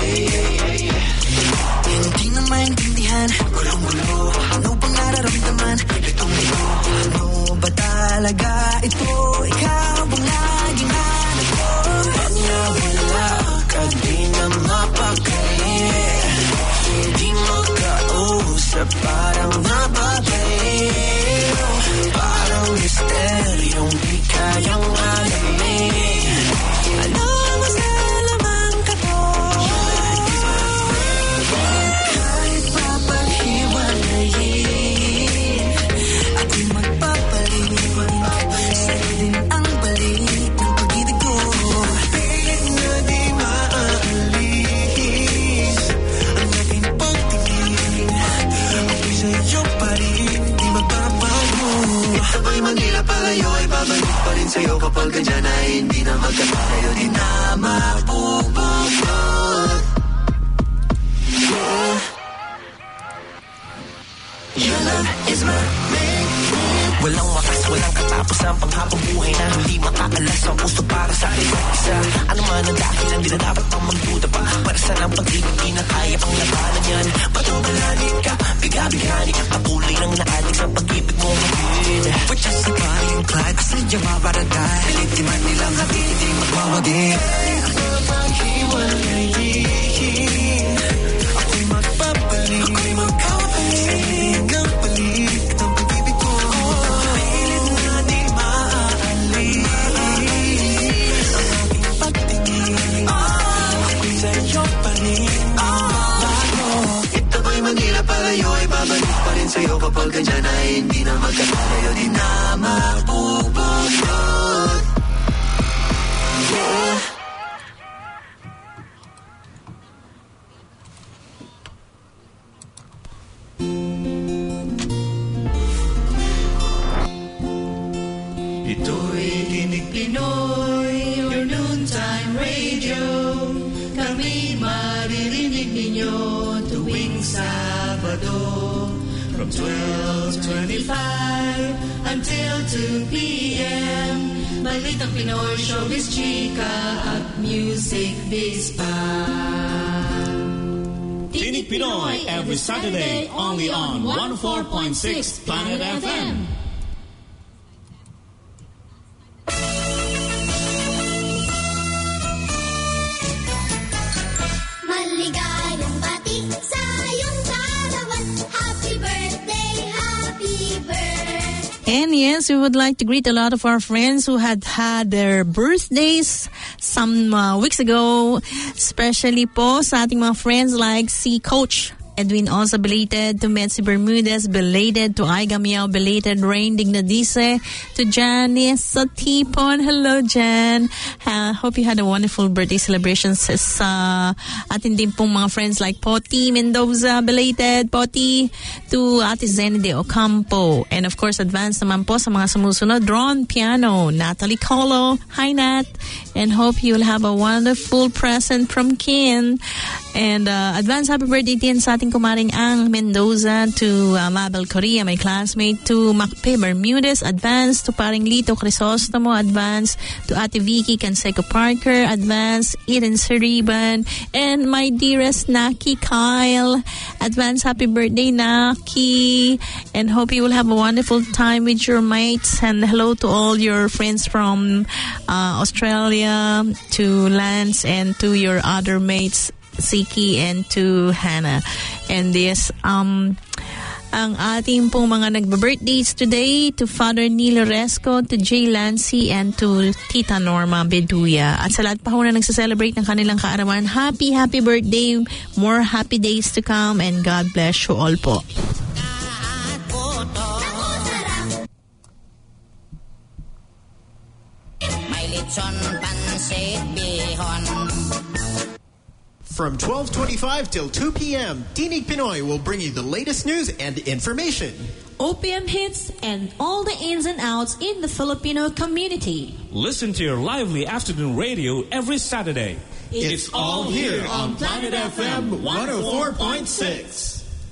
Hindi na maintindihan, gulong-gulo, ano bang nararamdaman? Itong ito, ano ba talaga ito? Ikaw bang laging hanap ko? Pag nawala ka, di na mapakali, hindi makausap, parang nababaliw, parang misteryong di kayang alamin. Ano ang masalamang ka to? Kahit papaghiwalayin, ako'y magpapalit, sa'yo din ang balik ng pag-ibig ko. Pilit na di maaalis ang aking pagtingin, ako'y sa'yo pa rin, di magbabago. Ito ba'y Manila palayo ay babalik pa rin sa'yo kapag ganyan ay hindi na magkakalayo, di na mabubulot. Yeah. Your love is my main. Walang wakas, walang katapos ang panghabang buhay na hindi makaalas ang puso para sa isa't isa. Ano man ang dahilan, di na dapat pang magduda pa. Para saan ang pag-ibig, di na kaya pang labanan yan. Patungalanin ka, biga-bigani, kapulay ng naalig sa pag-ibig mo ngayon. But just a body yung clan, asadya mabaratay, litiman nilang hati, hindi magmamagin. Ako maghiwalayin, ako'y magpapalit, ako'y magpapalit, hanggang balik ng pag-ibig ko. Pilit na di maaalis ang aking pagtingin, ako'y sa'yo pa rin bago. Ito ba'y Manila palayo ay babalik pa rin sa'yo kapag ganyan ay hindi na magkakalayo, di na mabubulot. Yeah. Ito'y Tinig Pinoy, your noontime radio. Kami maririnig ninyo tuwing Sabado from twelve twenty-five until two p.m. Balitang Pinoy, showbiz, chika at music biz pa. Tinig Pinoy every Saturday only on one oh four point six Planet F M. Maligayang bati sa iyong kaarawan. Happy birthday, happy birthday. And yes, we would like to greet a lot of our friends who had had their birthdays some uh, weeks ago. Especially po sa ating mga friends like si Coach Edwin Osa, belated. To Metsi Bermudez, belated. To Aiga Miao, belated. Rain Dignadice. To Janice Satipon. Hello, Jan. Uh, hope you had a wonderful birthday celebrations sa atin din pong mga friends like Poti Mendoza, belated. Poti. To Ate Zenny de Ocampo. And of course, advance naman po sa mga sumusunod. Ron Piano, Natalie Colo. Hi, Nat. And hope you'll have a wonderful present from Kin. And uh, advance happy birthday din sa ating kumaring Ang Mendoza, to uh, Mabel Correa, my classmate, to Macpe Bermudez, advance, to paring Lito Crisostomo, advance, to Ate Vicky Canseco Parker, advance, Eden Siriban, and my dearest Naki Kyle, advance happy birthday, Naki, and hope you will have a wonderful time with your mates, and hello to all your friends from uh, Australia, to Lance, and to your other mates, Siki, and to Hannah. And yes, um, ang ating pong mga nagba-birthdays today, to Father Neil Resco, to Jay Lancy, and to Tita Norma Beduya. At sa lahat pa ho na nagsaselebrate ng kanilang kaarawan, happy, happy birthday, more happy days to come, and God bless you all po. May litson, pansit, bihon. From twelve twenty-five till two p.m., Tinig Pinoy will bring you the latest news and information. O P M hits and all the ins and outs in the Filipino community. Listen to your lively afternoon radio every Saturday. It's, it's all here on Planet F M one oh four point six.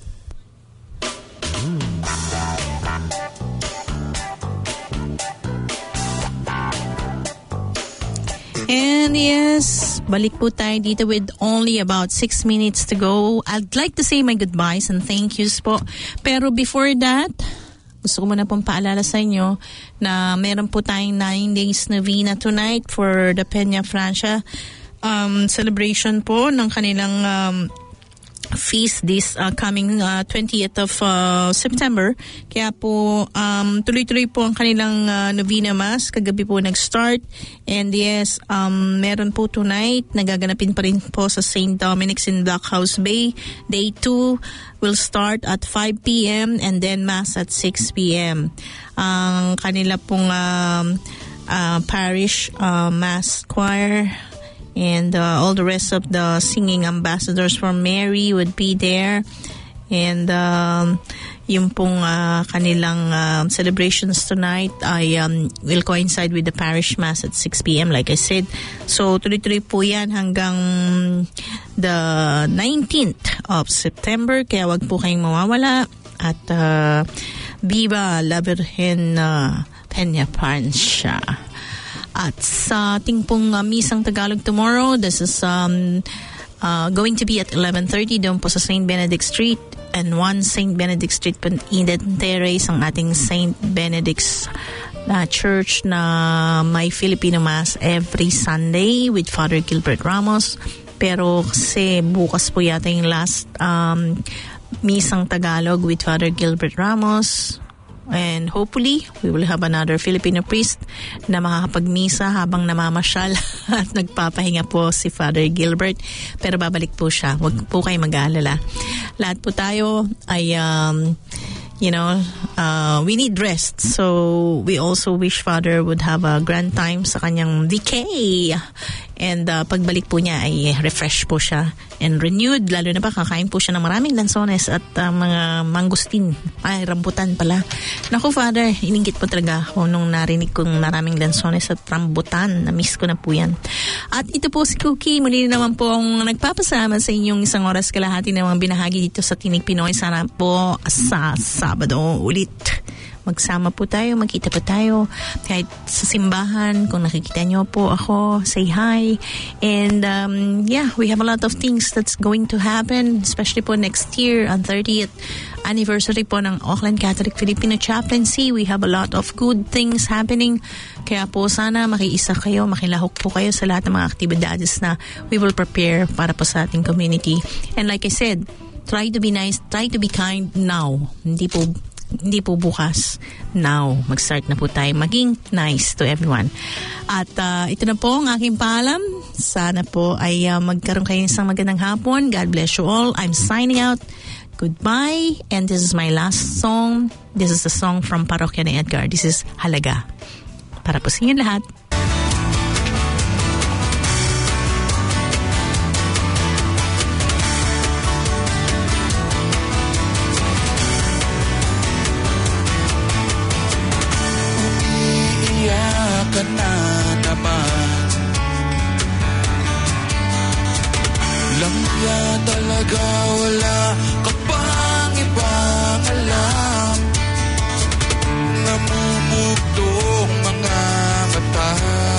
And yes, balik po tayo dito with only about six minutes to go. I'd like to say my goodbyes and thank yous po. Pero before that, gusto ko muna pong paalala sa inyo na meron po tayong nine days novena tonight for the Peña Francia um, celebration po ng kanilang um, feast this uh, coming uh, twentieth of uh, September. Kaya po um, tuloy-tuloy po ang kanilang uh, novena mass. Kagabi po nag-start. And yes, um, meron po tonight. Nagaganapin pa rin po sa Saint Dominic's in Blockhouse Bay. Day two will start at five p.m. and then mass at six p.m. Ang kanila pong um, uh, parish uh, mass choir and uh, all the rest of the singing ambassadors for Mary would be there. And um, yung pong uh, kanilang uh, celebrations tonight ay um, will coincide with the parish mass at six p.m. like I said. So tuloy-tuloy po yan hanggang the nineteenth of September. Kaya wag po kayong mawawala. At uh, Viva la Virgen uh, Peña Francia. At sa ating pong uh, misang Tagalog tomorrow, this is um, uh, going to be at eleven thirty doon po sa Saint Benedict Street and one Saint Benedict Street po Eden Terrace, ang ating Saint Benedict's uh, Church na may Filipino Mass every Sunday with Father Gilbert Ramos. Pero kasi bukas po yata yung last um, misang Tagalog with Father Gilbert Ramos. And hopefully, we will have another Filipino priest na makakapagmisa habang namamasyal at nagpapahinga po si Father Gilbert. Pero babalik po siya. Huwag po kayo mag-aalala. Lahat po tayo ay, um, you know, uh, we need rest. So, we also wish Father would have a grand time sa kanyang decay. And uh, pagbalik po niya ay refresh po siya and renewed. Lalo na pa kakain po siya ng maraming lansones at uh, mga mangustin. Ay, rambutan pala. Naku, Father, iningit po talaga ako nung narinig kong maraming lansones at rambutan. Na-miss ko na po yan. At ito po si Cookie. Muli naman po ang nagpapasalamat sa inyong isang oras kalahati na mga binahagi dito sa Tinig Pinoy. Sana po sa Sabado ulit magsama po tayo, magkita po tayo kahit sa simbahan. Kung nakikita nyo po ako, say hi. And um, yeah, we have a lot of things that's going to happen, especially po next year on thirtieth anniversary po ng Auckland Catholic Filipino Chaplaincy. We have a lot of good things happening. Kaya po sana makiisa kayo, makilahok po kayo sa lahat ng mga aktibidades na we will prepare para po sa ating community. And like I said, try to be nice, try to be kind now. Hindi po Hindi po bukas. Now, mag-start na po tayo maging nice to everyone. At uh, ito na po ang aking paalam. Sana po ay uh, magkaroon kayo ng isang magandang hapon. God bless you all. I'm signing out. Goodbye. And this is my last song. This is a song from Parokya ni Edgar. This is Halaga. Para po sa inyo lahat. Ka na naman Langya talaga, wala ka pang ibang alam. Namumugtong mga mata.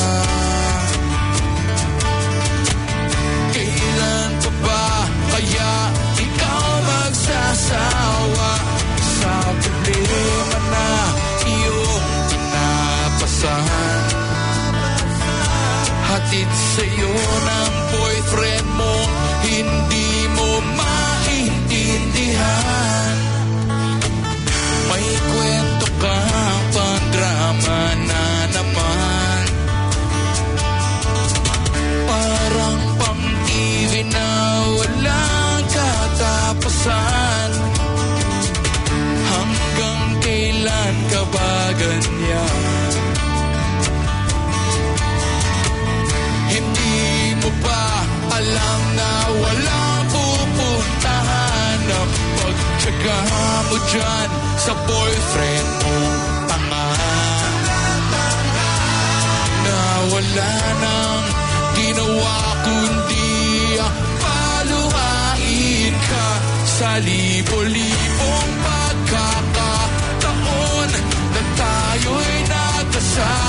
Kailan pa ba kaya ikaw magsasawa sa problema na iyong pinapasahan? Hatid sa'yo ng boyfriend mo, hindi mo maintindihan. May kwento ka pang drama na naman. Parang pang T V na walang katapusan. Hanggang kailan ka ba ganyan? Hindi mo ba alam na wala ka mo dyan sa boyfriend mong tanga na wala nang ginawa kundi paluhain ka sa libo-libong pagkakataon na tayo'y nagkasama.